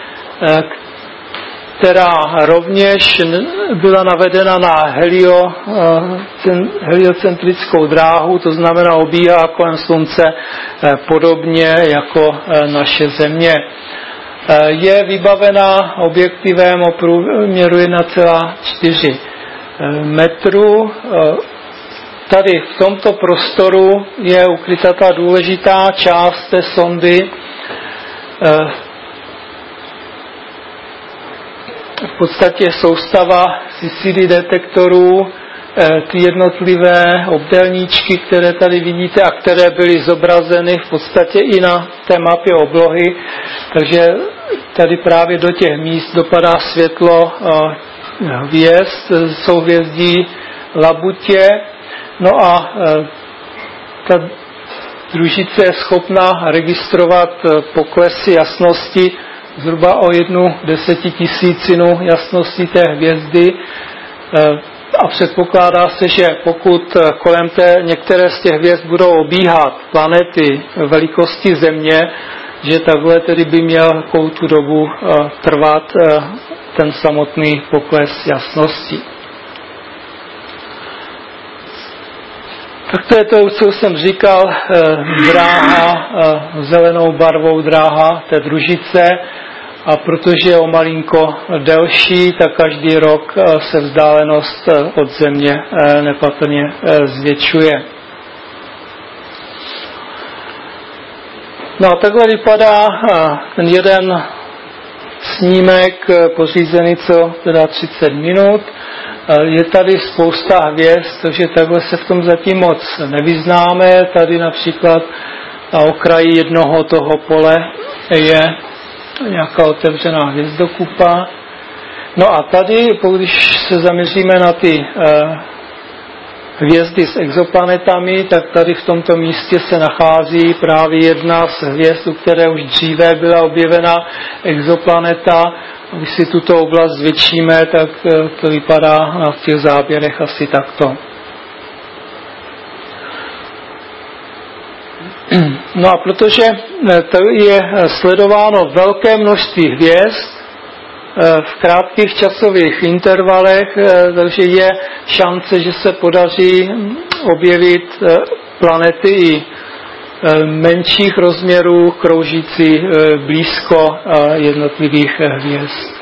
která rovněž byla navedena na helio, heliocentrickou dráhu, to znamená obíhá kolem Slunce podobně jako naše Země. Je vybavená objektivem o průměru jedna celá čtyři metru. Tady v tomto prostoru je ukryta ta důležitá část té sondy. V podstatě soustava C C D detektorů, ty jednotlivé obdélníčky, které tady vidíte a které byly zobrazeny v podstatě i na té mapě oblohy. Takže tady právě do těch míst dopadá světlo hvězd, souhvězdí Labutě. No a ta družice je schopna registrovat poklesy jasnosti zhruba o jednu desetitisícinu jasnosti té hvězdy. A předpokládá se, že pokud kolem té některé z těch hvězd budou obíhat planety velikosti Země, že takhle tedy by měl takovou tu dobu trvat ten samotný pokles jasnosti. Tak to je to, co jsem říkal, dráha, zelenou barvou dráha té družice. A protože je o malinko delší, tak každý rok se vzdálenost od Země nepatrně zvětšuje. No a takhle vypadá ten jeden snímek pořízený co teda třicet minut. Je tady spousta hvězd, takže takhle se v tom zatím moc nevyznáme. Tady například na okraji jednoho toho pole je nějaká otevřená hvězdokupa. No a tady, když se zaměříme na ty eh, hvězdy s exoplanetami, tak tady v tomto místě se nachází právě jedna z hvězd, u které už dříve byla objevena exoplaneta. Když si tuto oblast zvětšíme, tak eh, to vypadá v těch záběrech asi takto. No a protože to je sledováno velké množství hvězd v krátkých časových intervalech, takže je šance, že se podaří objevit planety i menších rozměrů, kroužící blízko jednotlivých hvězd.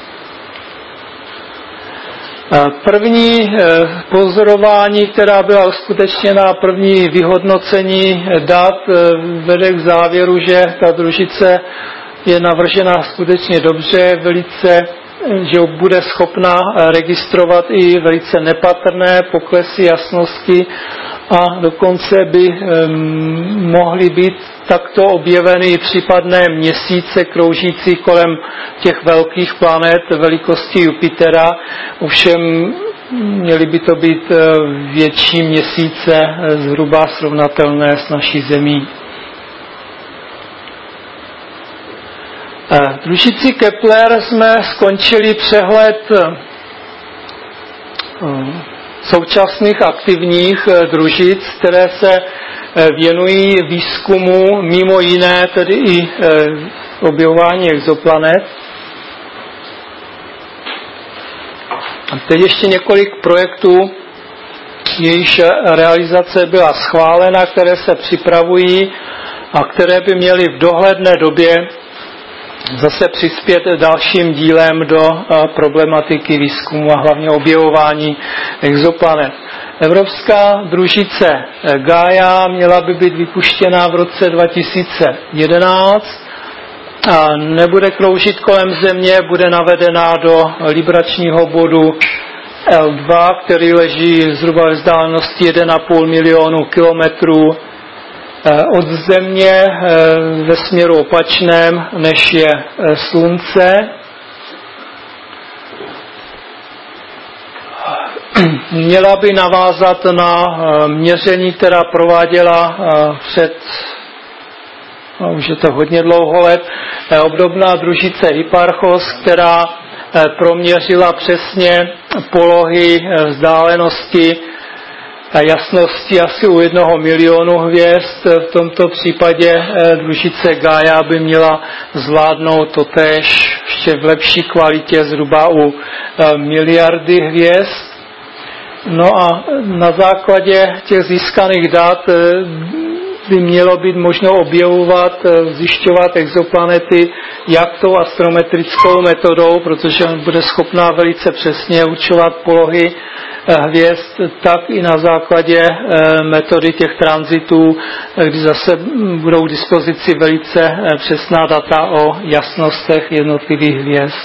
První pozorování, která byla uskutečněna, první vyhodnocení dat, vede k závěru, že ta družice je navržena skutečně dobře, velice, že bude schopna registrovat i velice nepatrné poklesy jasnosti a dokonce by um, mohly být takto objeveny případné měsíce kroužící kolem těch velkých planet velikosti Jupitera. Ovšem měly by to být větší měsíce, zhruba srovnatelné s naší Zemí. V družici Kepler jsme skončili přehled současných aktivních družic, které se věnují výzkumu mimo jiné tedy i objevování exoplanet. A teď ještě několik projektů, jejichž realizace byla schválena, které se připravují a které by měly v dohledné době zase přispět dalším dílem do problematiky výzkumu a hlavně objevování exoplanet. Evropská družice Gaia měla by být vypuštěna v roce dva tisíce jedenáct a nebude kroužit kolem Země, bude navedena do libračního bodu L dva, který leží zhruba ve vzdálenosti jedna celá pět milionu kilometrů od Země ve směru opačném, než je Slunce. Měla by navázat na měření, která prováděla před, no, už je to hodně dlouho let, obdobná družice Hipparchos, která proměřila přesně polohy, vzdálenosti a jasnosti asi u jednoho milionu hvězd. V tomto případě družice Gaia by měla zvládnout totéž ještě v lepší kvalitě zhruba u miliardy hvězd. No a na základě těch získaných dat by mělo být možno objevovat, zjišťovat exoplanety jak tou astrometrickou metodou, protože on bude schopná velice přesně určovat polohy hvězd, tak i na základě metody těch tranzitů, kdy zase budou k dispozici velice přesná data o jasnostech jednotlivých hvězd.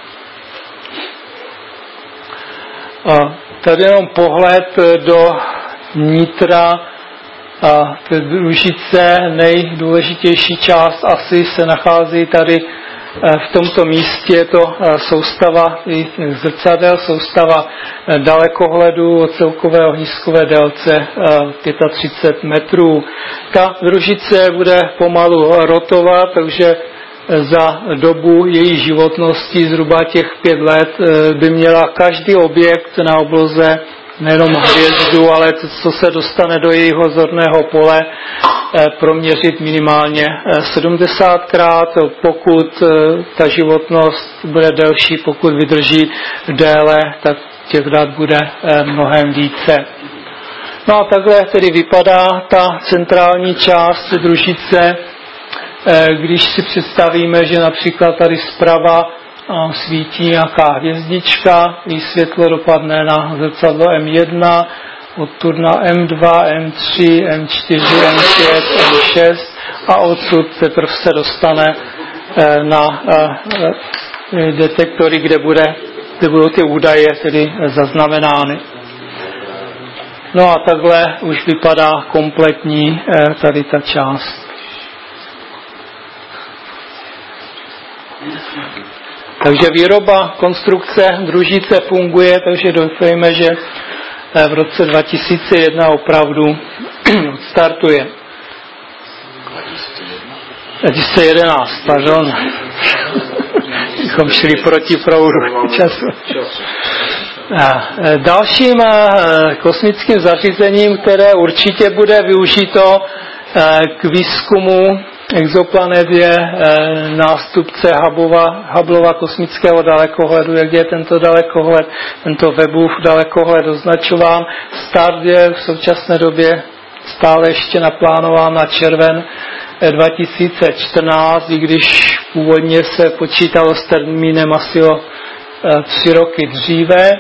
A tady jenom pohled do nitra a té družice. Nejdůležitější část asi se nachází tady v tomto místě. Je to soustava zrcadel, soustava dalekohledu o celkové ohniskové délce třicet pět metrů. Ta družice bude pomalu rotovat, takže za dobu její životnosti zhruba těch pět let by měla každý objekt na obloze, nejenom hvězdu, ale to, co se dostane do jejího zorného pole, proměřit minimálně sedmdesátkrát. Pokud ta životnost bude delší, pokud vydrží déle, tak těch dat bude mnohem více. No a takhle tedy vypadá ta centrální část družice, když si představíme, že například tady zprava svítí nějaká hvězdička, její světlo dopadne na zrcadlo M jedna, odtud na M dva, M tři, M čtyři, M pět, M šest a odsud teprve se dostane na detektory, kde, bude, kde budou ty údaje tedy zaznamenány. No a takhle už vypadá kompletní tady ta část. Takže výroba, konstrukce družice funguje, takže doufejme, že v roce dva tisíce jedna opravdu startuje. dva tisíce jedenáct, pardon. Bychom šli proti proudu času. Dalším kosmickým zařízením, které určitě bude využito k výzkumu exoplanet, je nástupce Hubbleova, Hubbleova kosmického dalekohledu. Jak je tento dalekohled, tento Webbův dalekohled označován? Start je v současné době stále ještě naplánován na červen dva tisíce čtrnáct, i když původně se počítalo s termínem asi o tři roky dříve.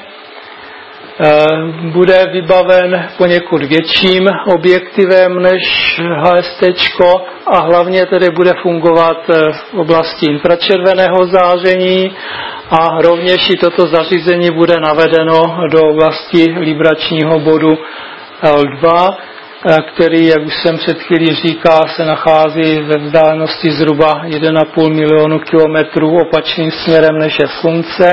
Bude vybaven poněkud větším objektivem než H S T a hlavně tedy bude fungovat v oblasti infračerveného záření a rovněž i toto zařízení bude navedeno do oblasti libračního bodu L dva, který, jak už jsem před chvílí říkal, se nachází ve vzdálenosti zhruba jedna celá pět milionu kilometrů opačným směrem než je Slunce.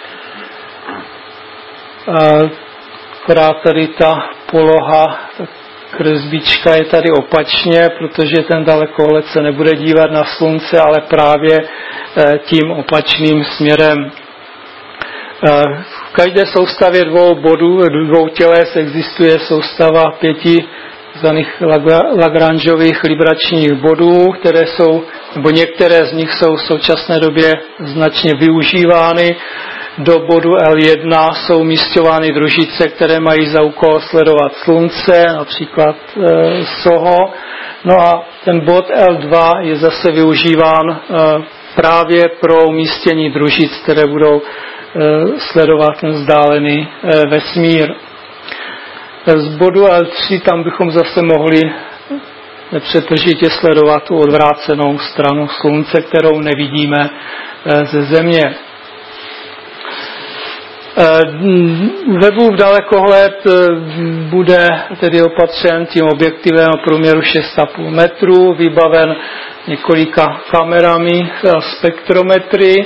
Akorát tady ta poloha kresbička je tady opačně, protože ten dalekohled se nebude dívat na Slunce, ale právě tím opačným směrem. V každé soustavě dvou bodů, dvou těles existuje soustava pěti zvaných Lagrangeových libračních bodů, které jsou, nebo některé z nich jsou v současné době značně využívány. Do bodu L jedna jsou umisťovány družice, které mají za úkol sledovat Slunce, například e, SOHO. No a ten bod L dva je zase využíván e, právě pro umístění družic, které budou e, sledovat ten vzdálený e, vesmír. Z bodu L tři tam bychom zase mohli nepřetržitě sledovat tu odvrácenou stranu Slunce, kterou nevidíme e, ze Země. Webův dalekohled bude tedy opatřen tím objektivem o průměru šest a půl metru, vybaven několika kamerami a spektrometry.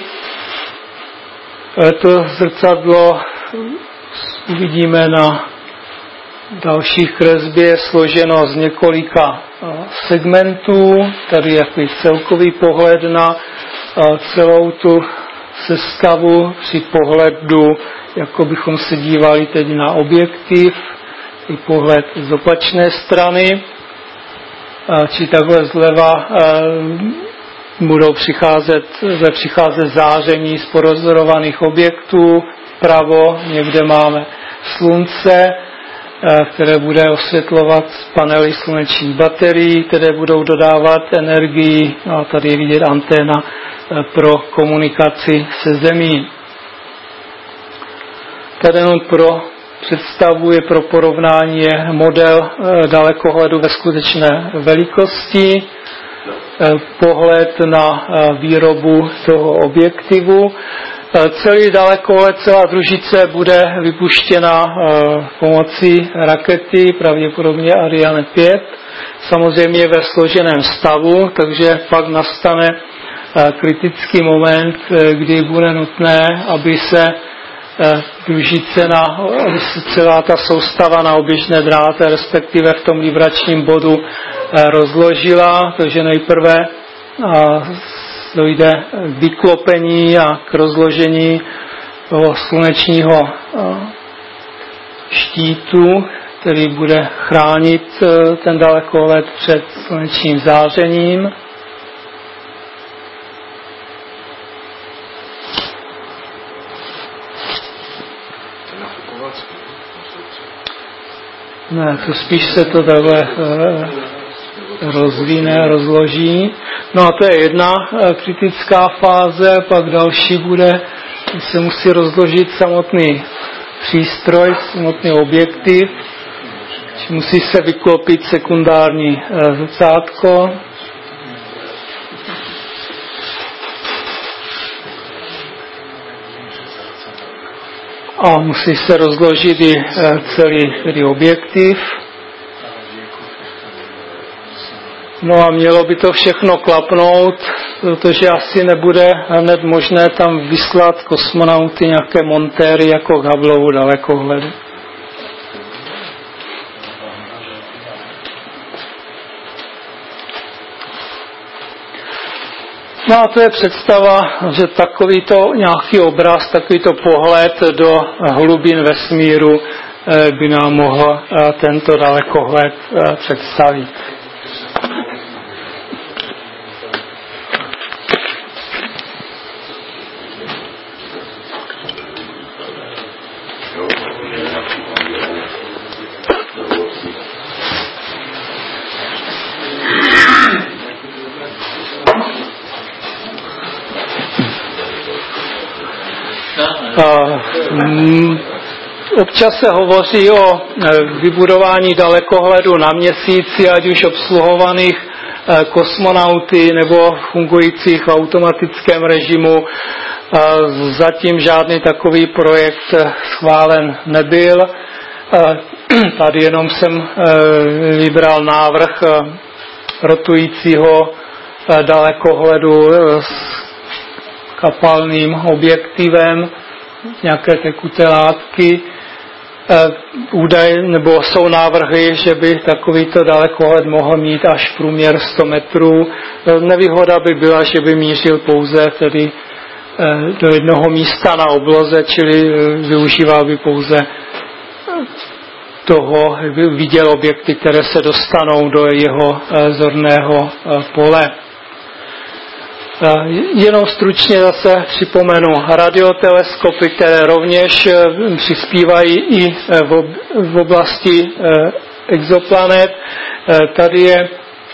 To zrcadlo uvidíme na dalších kresbě, je složeno z několika segmentů. Tady je takový celkový pohled na celou tu sestavu při pohledu, jako bychom se dívali teď na objektiv, i pohled z opačné strany, či takhle zleva budou přicházet, bude přicházet záření z porozorovaných objektů, vpravo někde máme Slunce, které bude osvětlovat panely slunečních baterií, které budou dodávat energii, a tady je vidět anténa pro komunikaci se Zemí. Tady jenom pro představu je pro porovnání je model dalekohledu ve skutečné velikosti, pohled na výrobu toho objektivu. Celý dalekohled, celá družice bude vypuštěna pomocí rakety, pravděpodobně Ariane pět, samozřejmě ve složeném stavu, takže pak nastane kritický moment, kdy bude nutné, aby se družice na, aby se celá ta soustava na oběžné dráty, respektive v tom libračním bodu rozložila, takže nejprve dojde k vyklopení a k rozložení toho slunečního štítu, který bude chránit ten dalekohled před slunečním zářením. Ne, to spíš se to takhle rozvíne, rozloží. No a to je jedna kritická fáze, pak další bude, se musí rozložit samotný přístroj, samotný objektiv, musí se vyklopit sekundární zrcátko. A musí se rozložit i celý, celý objektiv. No a mělo by to všechno klapnout, protože asi nebude hned možné tam vyslat kosmonauty nějaké montéry jako k Hubbleovu dalekohledu. No a to je představa, že takovýto nějaký obraz, takovýto pohled do hlubin vesmíru by nám mohl tento dalekohled představit. Občas se hovoří o vybudování dalekohledu na měsíci, ať už obsluhovaných kosmonauty nebo fungujících v automatickém režimu. Zatím žádný takový projekt schválen nebyl. Tady jenom jsem vybral návrh rotujícího dalekohledu s kapalným objektivem, nějaké tekuté látky. Údaj, nebo jsou návrhy, že by takovýto dalekohled mohl mít až průměr sto metrů. Nevýhoda by byla, že by mířil pouze tedy do jednoho místa na obloze, čili využíval by pouze toho, viděl objekty, které se dostanou do jeho zorného pole. Jenom stručně zase připomenu radioteleskopy, které rovněž přispívají i v oblasti exoplanet. Tady je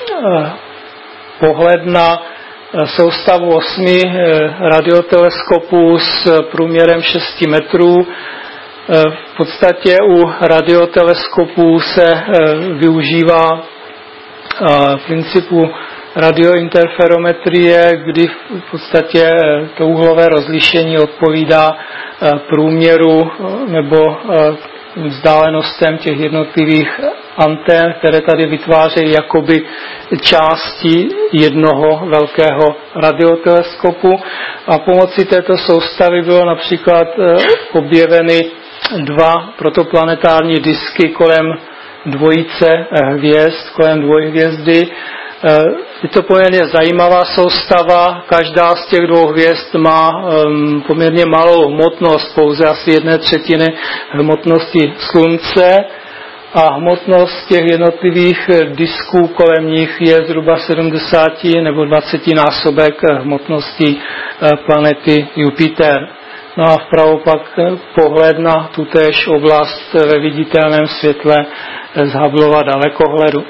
pohled na soustavu osmi radioteleskopů s průměrem šesti metrů. V podstatě u radioteleskopů se využívá principu radiointerferometrie, kdy v podstatě to úhlové rozlišení odpovídá průměru nebo vzdálenostem těch jednotlivých antén, které tady vytvářejí jakoby části jednoho velkého radioteleskopu. A pomocí této soustavy bylo například objeveny dva protoplanetární disky kolem dvojice hvězd, kolem dvojhvězdy. Je to poměrně zajímavá soustava, každá z těch dvou hvězd má um, poměrně malou hmotnost, pouze asi jedné třetiny hmotnosti Slunce a hmotnost těch jednotlivých disků kolem nich je zhruba sedmdesát nebo dvacet násobek hmotnosti planety Jupiter. No a vpravo pak pohled na tutéž oblast ve viditelném světle z Hubbleova dalekohledu.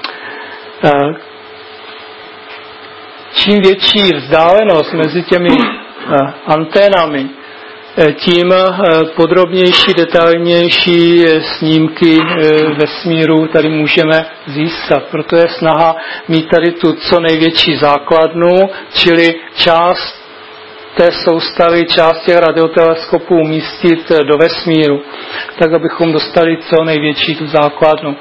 Čím větší vzdálenost mezi těmi anténami, tím podrobnější, detailnější snímky vesmíru tady můžeme získat. Proto je snaha mít tady tu co největší základnu, čili část té soustavy, část těch radioteleskopů umístit do vesmíru, tak abychom dostali co největší tu základnu.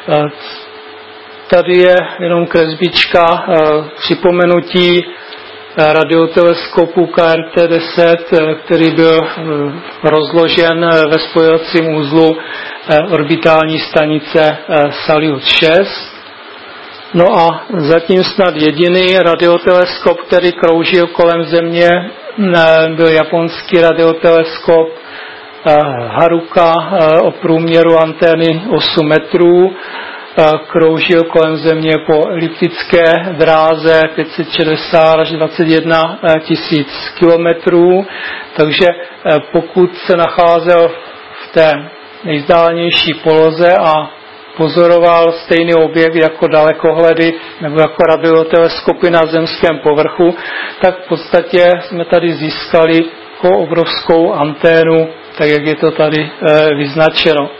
Tady je jenom kresbička připomenutí radioteleskopu K R T deset, který byl rozložen ve spojovacím uzlu orbitální stanice Salyut šest. No a zatím snad jediný radioteleskop, který kroužil kolem Země, byl japonský radioteleskop Haruka o průměru antény osm metrů. Kroužil kolem Země po eliptické dráze pět set šedesát až dvacet jedna tisíc kilometrů, takže pokud se nacházel v té nejvzdálenější poloze a pozoroval stejný objekt jako dalekohledy nebo jako radioteleskopy na zemském povrchu, tak v podstatě jsme tady získali jako obrovskou anténu, tak jak je to tady vyznačeno.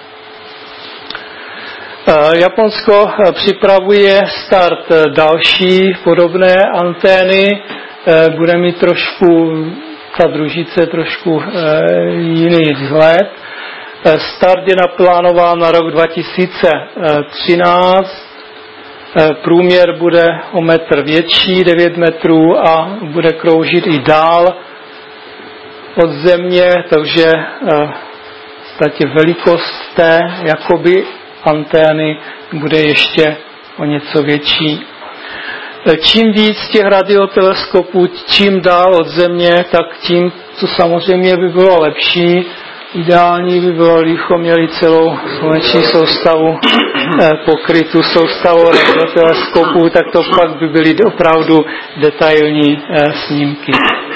Japonsko připravuje start další podobné antény, bude mít trošku, ta družice trošku jiný vzhled. Start je naplánován na rok dva tisíce třináct, průměr bude o metr větší, devět metrů a bude kroužit i dál od Země, takže v podstatě velikost té jakoby antény bude ještě o něco větší. Čím víc těch radioteleskopů, čím dál od Země, tak tím to samozřejmě by bylo lepší. Ideální by bylo, kdybychom měli celou sluneční soustavu pokrytou soustavou radioteleskopů, tak to pak by byly opravdu detailní snímky.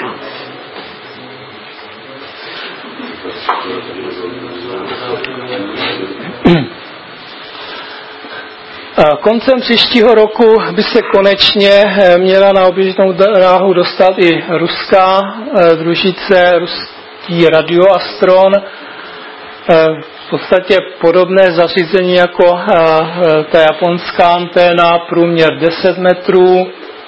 Koncem příštího roku by se konečně měla na oběžnou dráhu dostat i ruská družice, radioastron, v podstatě podobné zařízení jako ta japonská anténa, průměr deset metrů.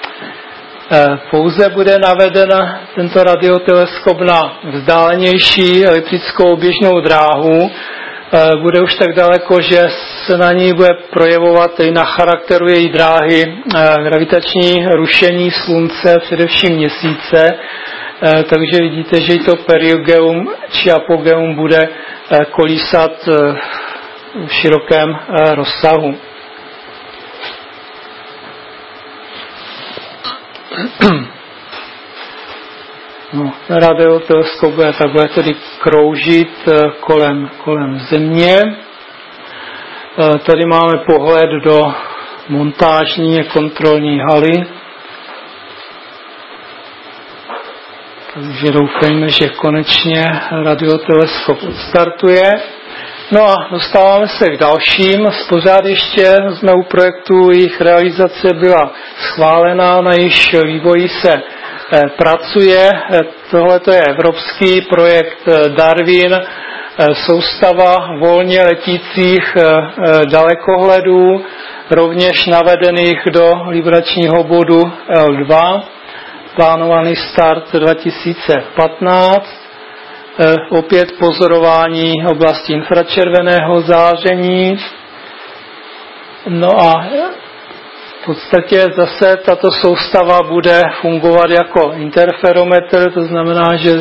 Pouze bude naveden tento radioteleskop na vzdálenější eliptickou běžnou dráhu. Bude už tak daleko, že se na ní bude projevovat i na charakteru její dráhy gravitační rušení Slunce, především Měsíce. Takže vidíte, že i to perigeum či apogeum bude kolísat v širokém rozsahu. No, radioteleskop bude takhle tedy kroužit kolem, kolem Země. Tady máme pohled do montážní kontrolní haly. Takže doufejme, že konečně radioteleskop odstartuje. No a dostáváme se k dalším. Pořád ještě jsme u projektu, jejich realizace byla schválená, na jejíž vývoji se pracuje. Tohle je evropský projekt Darwin, soustava volně letících dalekohledů, rovněž navedených do libračního bodu L dva. Plánovaný start dva tisíce patnáct, opět pozorování oblasti infračerveného záření. No a v podstatě zase tato soustava bude fungovat jako interferometr, to znamená, že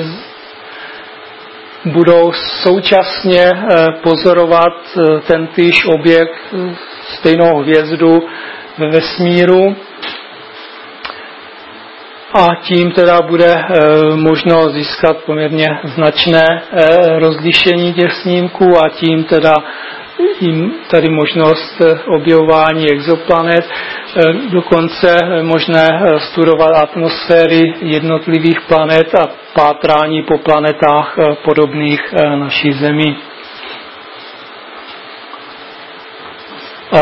budou současně pozorovat tentýž objekt, stejnou hvězdu ve vesmíru. A tím teda bude e, možno získat poměrně značné e, rozlišení těch snímků a tím teda jim tady možnost objevování exoplanet, e, dokonce možné studovat atmosféry jednotlivých planet a pátrání po planetách e, podobných e, naší Zemi. A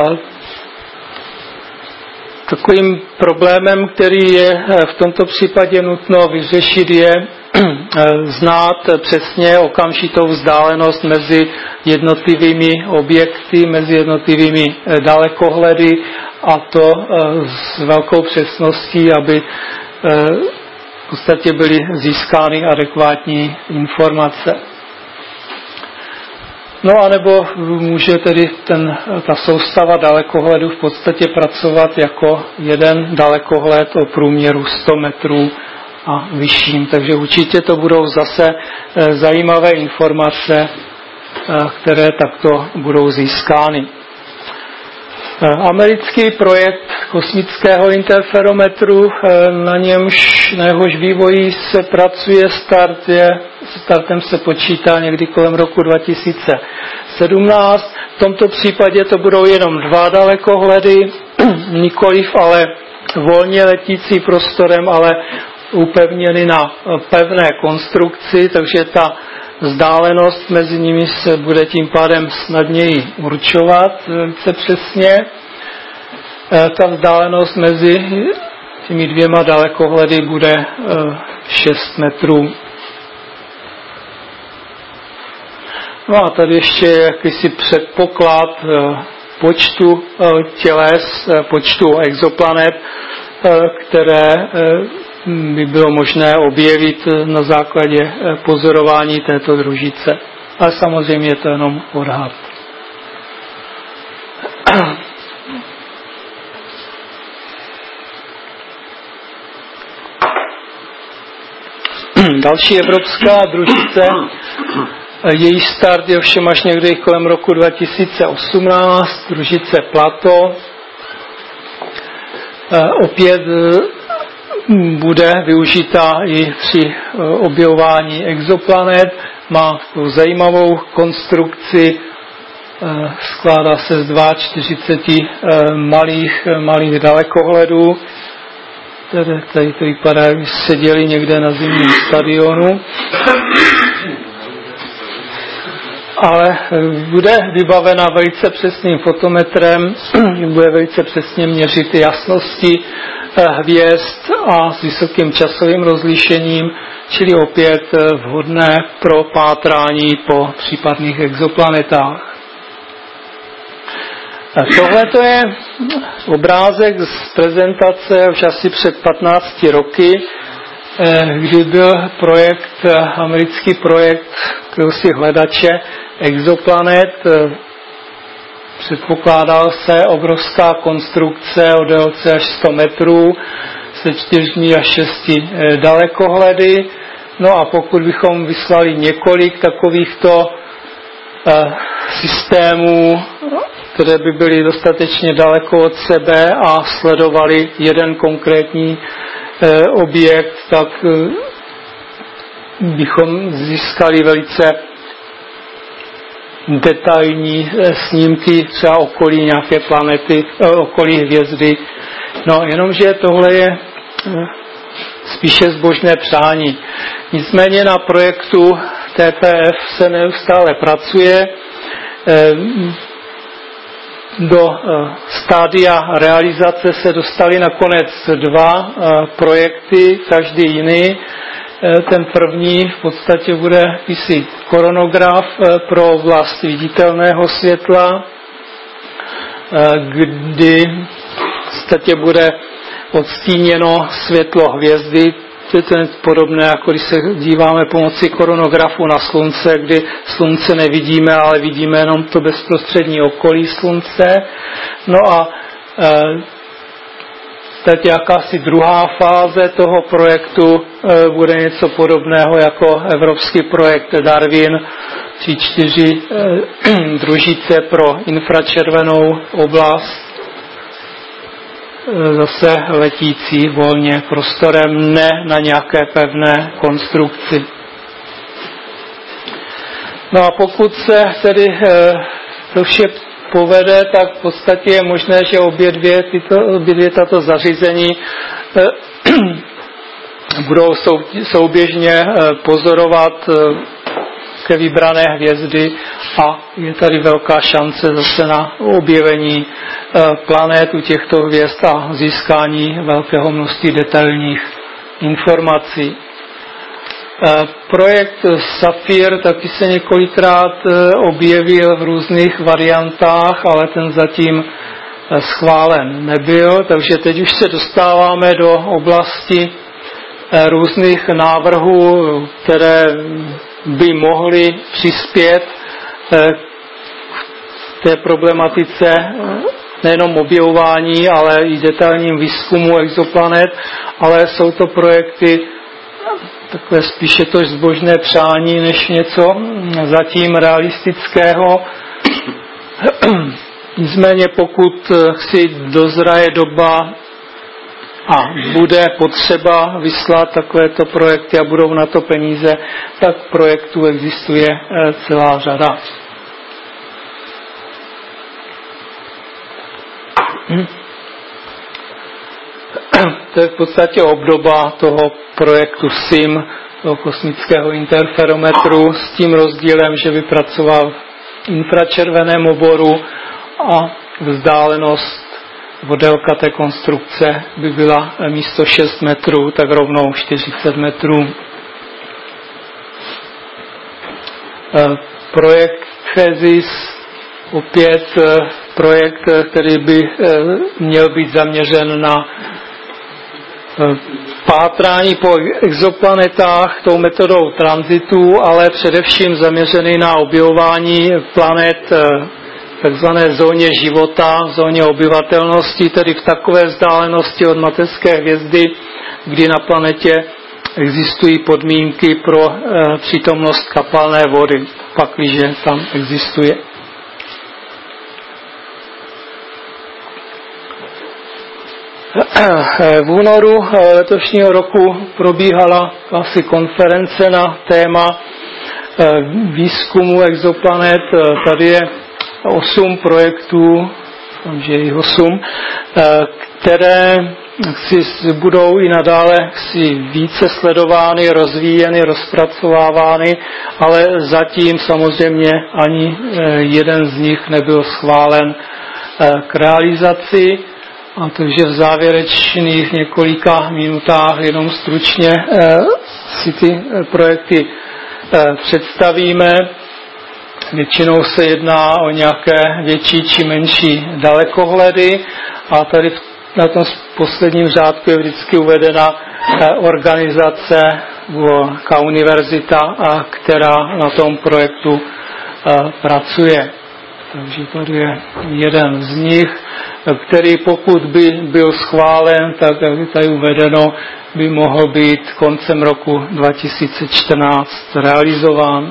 takovým problémem, který je v tomto případě nutno vyřešit, je znát přesně okamžitou vzdálenost mezi jednotlivými objekty, mezi jednotlivými dalekohledy, a to s velkou přesností, aby v podstatě byly získány adekvátní informace. No a nebo může tedy ten, ta soustava dalekohledu v podstatě pracovat jako jeden dalekohled o průměru sto metrů a vyšším. Takže určitě to budou zase zajímavé informace, které takto budou získány. Americký projekt kosmického interferometru, na němž, na jehož vývoji se pracuje, start je, startem se počítá někdy kolem roku dva tisíce sedmnáct. V tomto případě to budou jenom dva dalekohledy, nikoliv ale volně letící prostorem, ale upevněny na pevné konstrukci, takže ta vzdálenost mezi nimi se bude tím pádem snadněji určovat velice přesně. Ta vzdálenost mezi těmi dvěma dalekohledy bude šest metrů. No a tady ještě je jakýsi předpoklad počtu těles, počtu exoplanet, které by bylo možné objevit na základě pozorování této družice. Ale samozřejmě je to jenom odhad. Další evropská družice, její start je ovšem až někdy kolem roku dva tisíce osmnáct, družice Plato. Opět bude využita i při objevování exoplanet. Má zajímavou konstrukci, skládá se z čtyřicet dva malých, malých dalekohledů, které tady to vypadá, jak seděli někde na zimním stadionu. Ale bude vybavena velice přesným fotometrem, bude velice přesně měřit jasnosti hvězd a s vysokým časovým rozlišením, čili opět vhodné pro pátrání po případných exoplanetách. Tohle to je obrázek z prezentace už asi před patnácti roky, kdy byl projekt, americký projekt si hledače exoplanet. Předpokládal se obrovská konstrukce o délce až sto metrů se čtyřmi až šesti dalekohledy. No a pokud bychom vyslali několik takovýchto systémů, které by byly dostatečně daleko od sebe a sledovali jeden konkrétní e, objekt, tak e, bychom získali velice detailní e, snímky třeba okolí nějaké planety, e, okolí hvězdy. No, jenomže tohle je e, spíše zbožné přání. Nicméně na projektu T P F se neustále pracuje. E, Do stádia realizace se dostaly nakonec dva projekty, každý jiný. Ten první v podstatě bude jakýsi koronograf pro oblast viditelného světla, kdy v podstatě bude odstíněno světlo hvězdy. To je podobné, jako když se díváme pomocí koronografu na slunce, kdy slunce nevidíme, ale vidíme jenom to bezprostřední okolí slunce. No a e, teď jakási druhá fáze toho projektu e, bude něco podobného jako evropský projekt Darwin, či čtyři e, družice pro infračervenou oblast, zase letící volně prostorem, ne na nějaké pevné konstrukci. No a pokud se tedy to vše povede, tak v podstatě je možné, že obě dvě, tyto, obě dvě tato zařízení budou souběžně pozorovat ke vybrané hvězdy a je tady velká šance zase na objevení planet u těchto hvězd a získání velkého množství detailních informací. Projekt Sapphire taky se několikrát objevil v různých variantách, ale ten zatím schválen nebyl, takže teď už se dostáváme do oblasti různých návrhů, které by mohly přispět k té problematice nejenom objevování, ale i detailním výzkumu exoplanet, ale jsou to projekty takové spíše to zbožné přání, než něco zatím realistického. Nicméně pokud si dozraje doba a bude potřeba vyslat takovéto projekty a budou na to peníze, tak projektů existuje celá řada. To je v podstatě obdoba toho projektu S I M, toho kosmického interferometru, s tím rozdílem, že vypracoval v infračerveném oboru a vzdálenost nebo délka té konstrukce by byla místo šest metrů, tak rovnou čtyřicet metrů. Projekt Thesis, opět projekt, který by měl být zaměřen na pátrání po exoplanetách tou metodou tranzitu, ale především zaměřený na objevování planet v takzvané zóně života, v zóně obyvatelnosti, tedy v takové vzdálenosti od mateřské hvězdy, kdy na planetě existují podmínky pro e, přítomnost kapalné vody, pakliže tam existuje. V únoru letošního roku probíhala asi konference na téma výzkumu exoplanet. Tady je osm projektů, že je osm, které si budou i nadále si více sledovány, rozvíjeny, rozpracovávány, ale zatím samozřejmě ani jeden z nich nebyl schválen k realizaci. A takže v závěrečných několika minutách jenom stručně si ty projekty představíme. Většinou se jedná o nějaké větší či menší dalekohledy a tady na tom posledním řádku je vždycky uvedena organizace, jaká univerzita, která na tom projektu pracuje. Takže tady je jeden z nich, který pokud by byl schválen, tak jak je tady uvedeno, by mohl být koncem roku dva tisíce čtrnáct realizován.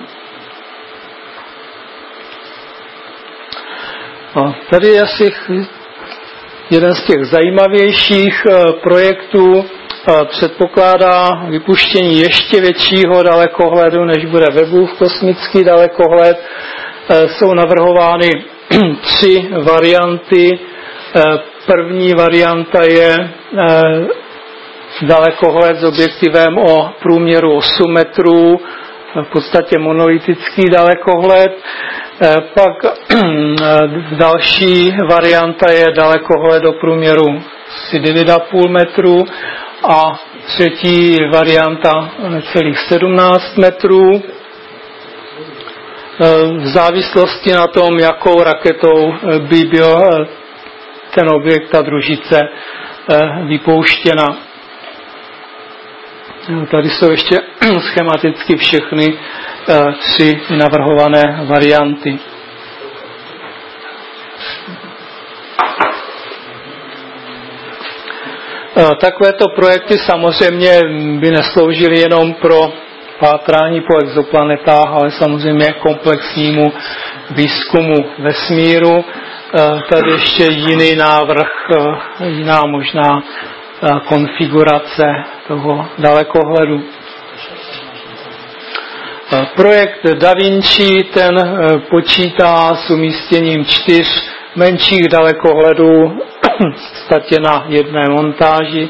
A tady je asi jeden z těch zajímavějších projektů, předpokládá vypuštění ještě většího dalekohledu, než bude Webův kosmický dalekohled. Jsou navrhovány tři varianty. První varianta je dalekohled s objektivem o průměru osm metrů, v podstatě monolitický dalekohled. Pak další varianta je dalekohled o průměru asi devět a půl metru a třetí varianta necelých sedmnáct metrů. V závislosti na tom, jakou raketou by byl ten objekt, ta družice, vypouštěna. Tady jsou ještě schematicky všechny tři navrhované varianty. Takovéto projekty samozřejmě by nesloužily jenom pro pátrání po exoplanetách, ale samozřejmě komplexnímu výzkumu vesmíru. Tady ještě jiný návrh, jiná možná konfigurace toho dalekohledu. Projekt Da Vinci, ten počítá s umístěním čtyř menších dalekohledů v podstatě na jedné montáži.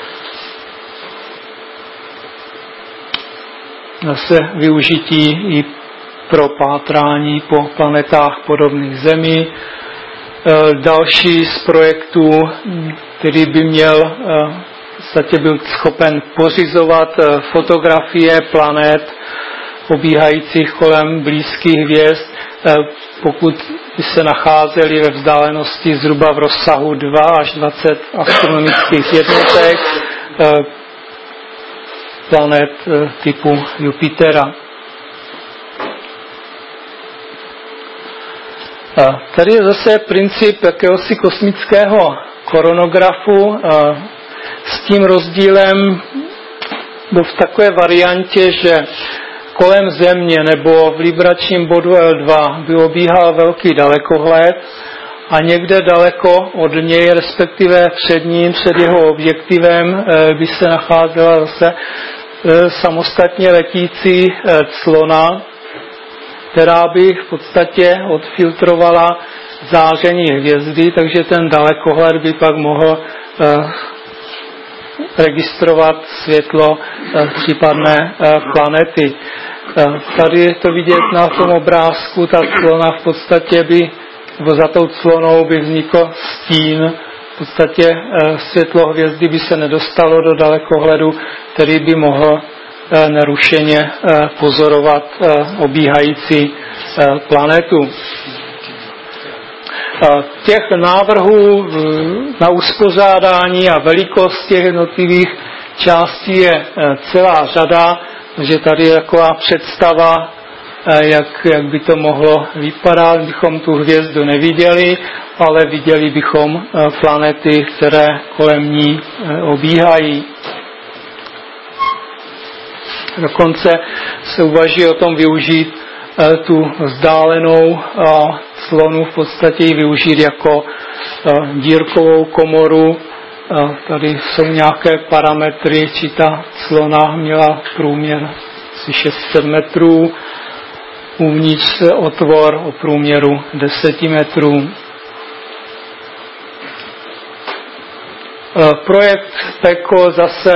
Zase využití i pro pátrání po planetách podobných Zemí. Další z projektů, který by měl v podstatě byl schopen pořizovat fotografie planet obíhajících kolem blízkých hvězd, pokud by se nacházely ve vzdálenosti zhruba v rozsahu dva až dvacet astronomických jednotek planet typu Jupitera. Tady je zase princip jakéhosi kosmického koronografu s tím rozdílem v takové variantě, že kolem Země nebo v libračním bodu L dva by obíhal velký dalekohled a někde daleko od něj, respektive před ním, před jeho objektivem, by se nacházela zase samostatně letící clona, která by v podstatě odfiltrovala záření hvězdy, takže ten dalekohled by pak mohl registrovat světlo případné planety. Tady je to vidět na tom obrázku, ta clona v podstatě by, nebo za tou clonou by vznikl stín, v podstatě světlo hvězdy by se nedostalo do dalekohledu, který by mohl nerušeně pozorovat obíhající planetu. Těch návrhů na uspořádání a velikost těch jednotlivých částí je celá řada, takže tady je taková představa, jak, jak by to mohlo vypadat, bychom tu hvězdu neviděli, ale viděli bychom planety, které kolem ní obíhají. Dokonce se uvažuje o tom využít tu vzdálenou clonu, v podstatě ji využít jako dírkovou komoru. Tady jsou nějaké parametry, či ta clona měla průměr asi šest set metrů, uvnitř otvor o průměru deset metrů. Projekt PECO zase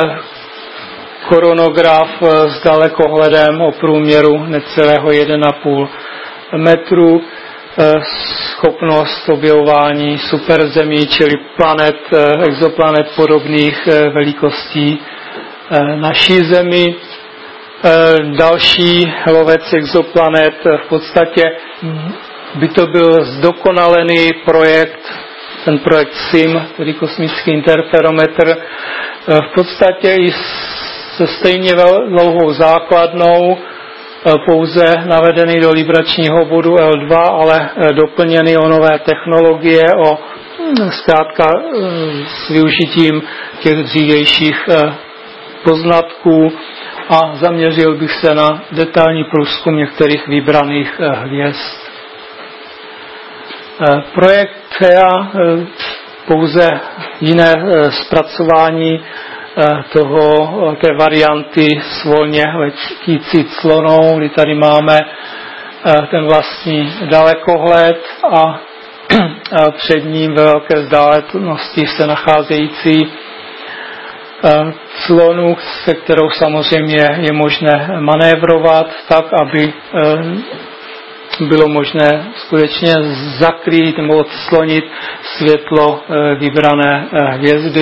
koronograf s dalekohledem o průměru necelého jeden a půl metru, schopnost objevování superzemí, čili planet, exoplanet podobných velikostí naší Zemi. Další lovec exoplanet, v podstatě by to byl zdokonalený projekt, ten projekt S I M, tedy kosmický interferometr, v podstatě i se stejně dlouhou základnou, pouze navedený do libračního bodu L dva, ale doplněný o nové technologie, o zkrátka s využitím těch dřívějších poznatků, a zaměřil bych se na detailní průzkum některých vybraných hvězd. Projekt Thea, pouze jiné zpracování toho, té varianty s volně letící clonou, kdy tady máme ten vlastní dalekohled a před ním ve velké vzdálenosti se nacházející clonu, se kterou samozřejmě je možné manévrovat tak, aby bylo možné skutečně zakrýt nebo odslonit světlo vybrané hvězdy.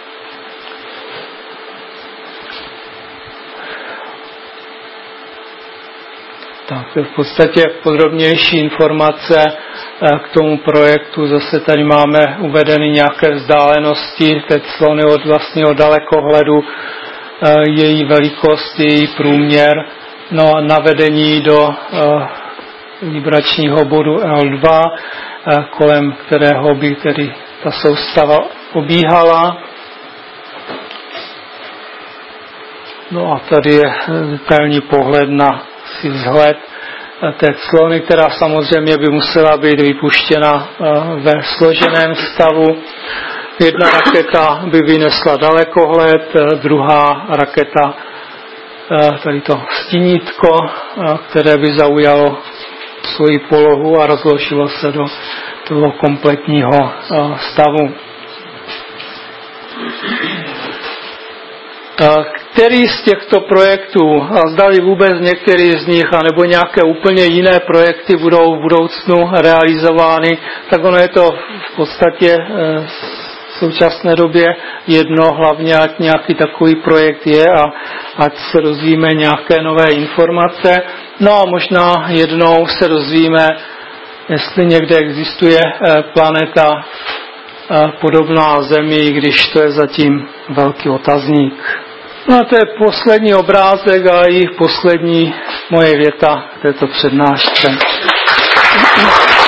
Tak v podstatě podrobnější informace k tomu projektu. Zase tady máme uvedeny nějaké vzdálenosti té clony od vlastního dalekohledu, její velikost, její průměr, no a navedení do vibračního bodu L dva, kolem kterého by tedy ta soustava obíhala. No a tady je detailní pohled na si vzhled té clony, která samozřejmě by musela být vypuštěna ve složeném stavu. Jedna raketa by vynesla dalekohled, druhá raketa tady to stínítko, které by zaujalo svoji polohu a rozložilo se do toho kompletního stavu. Který z těchto projektů, a zdali vůbec některý z nich, anebo nějaké úplně jiné projekty budou v budoucnu realizovány, tak ono je to v podstatě v současné době jedno, hlavně ať nějaký takový projekt je a ať se dozvíme nějaké nové informace. No a možná jednou se dozvíme, jestli někde existuje planeta podobná Zemi, když to je zatím velký otazník. No a to je poslední obrázek a i poslední moje věta této přednášce.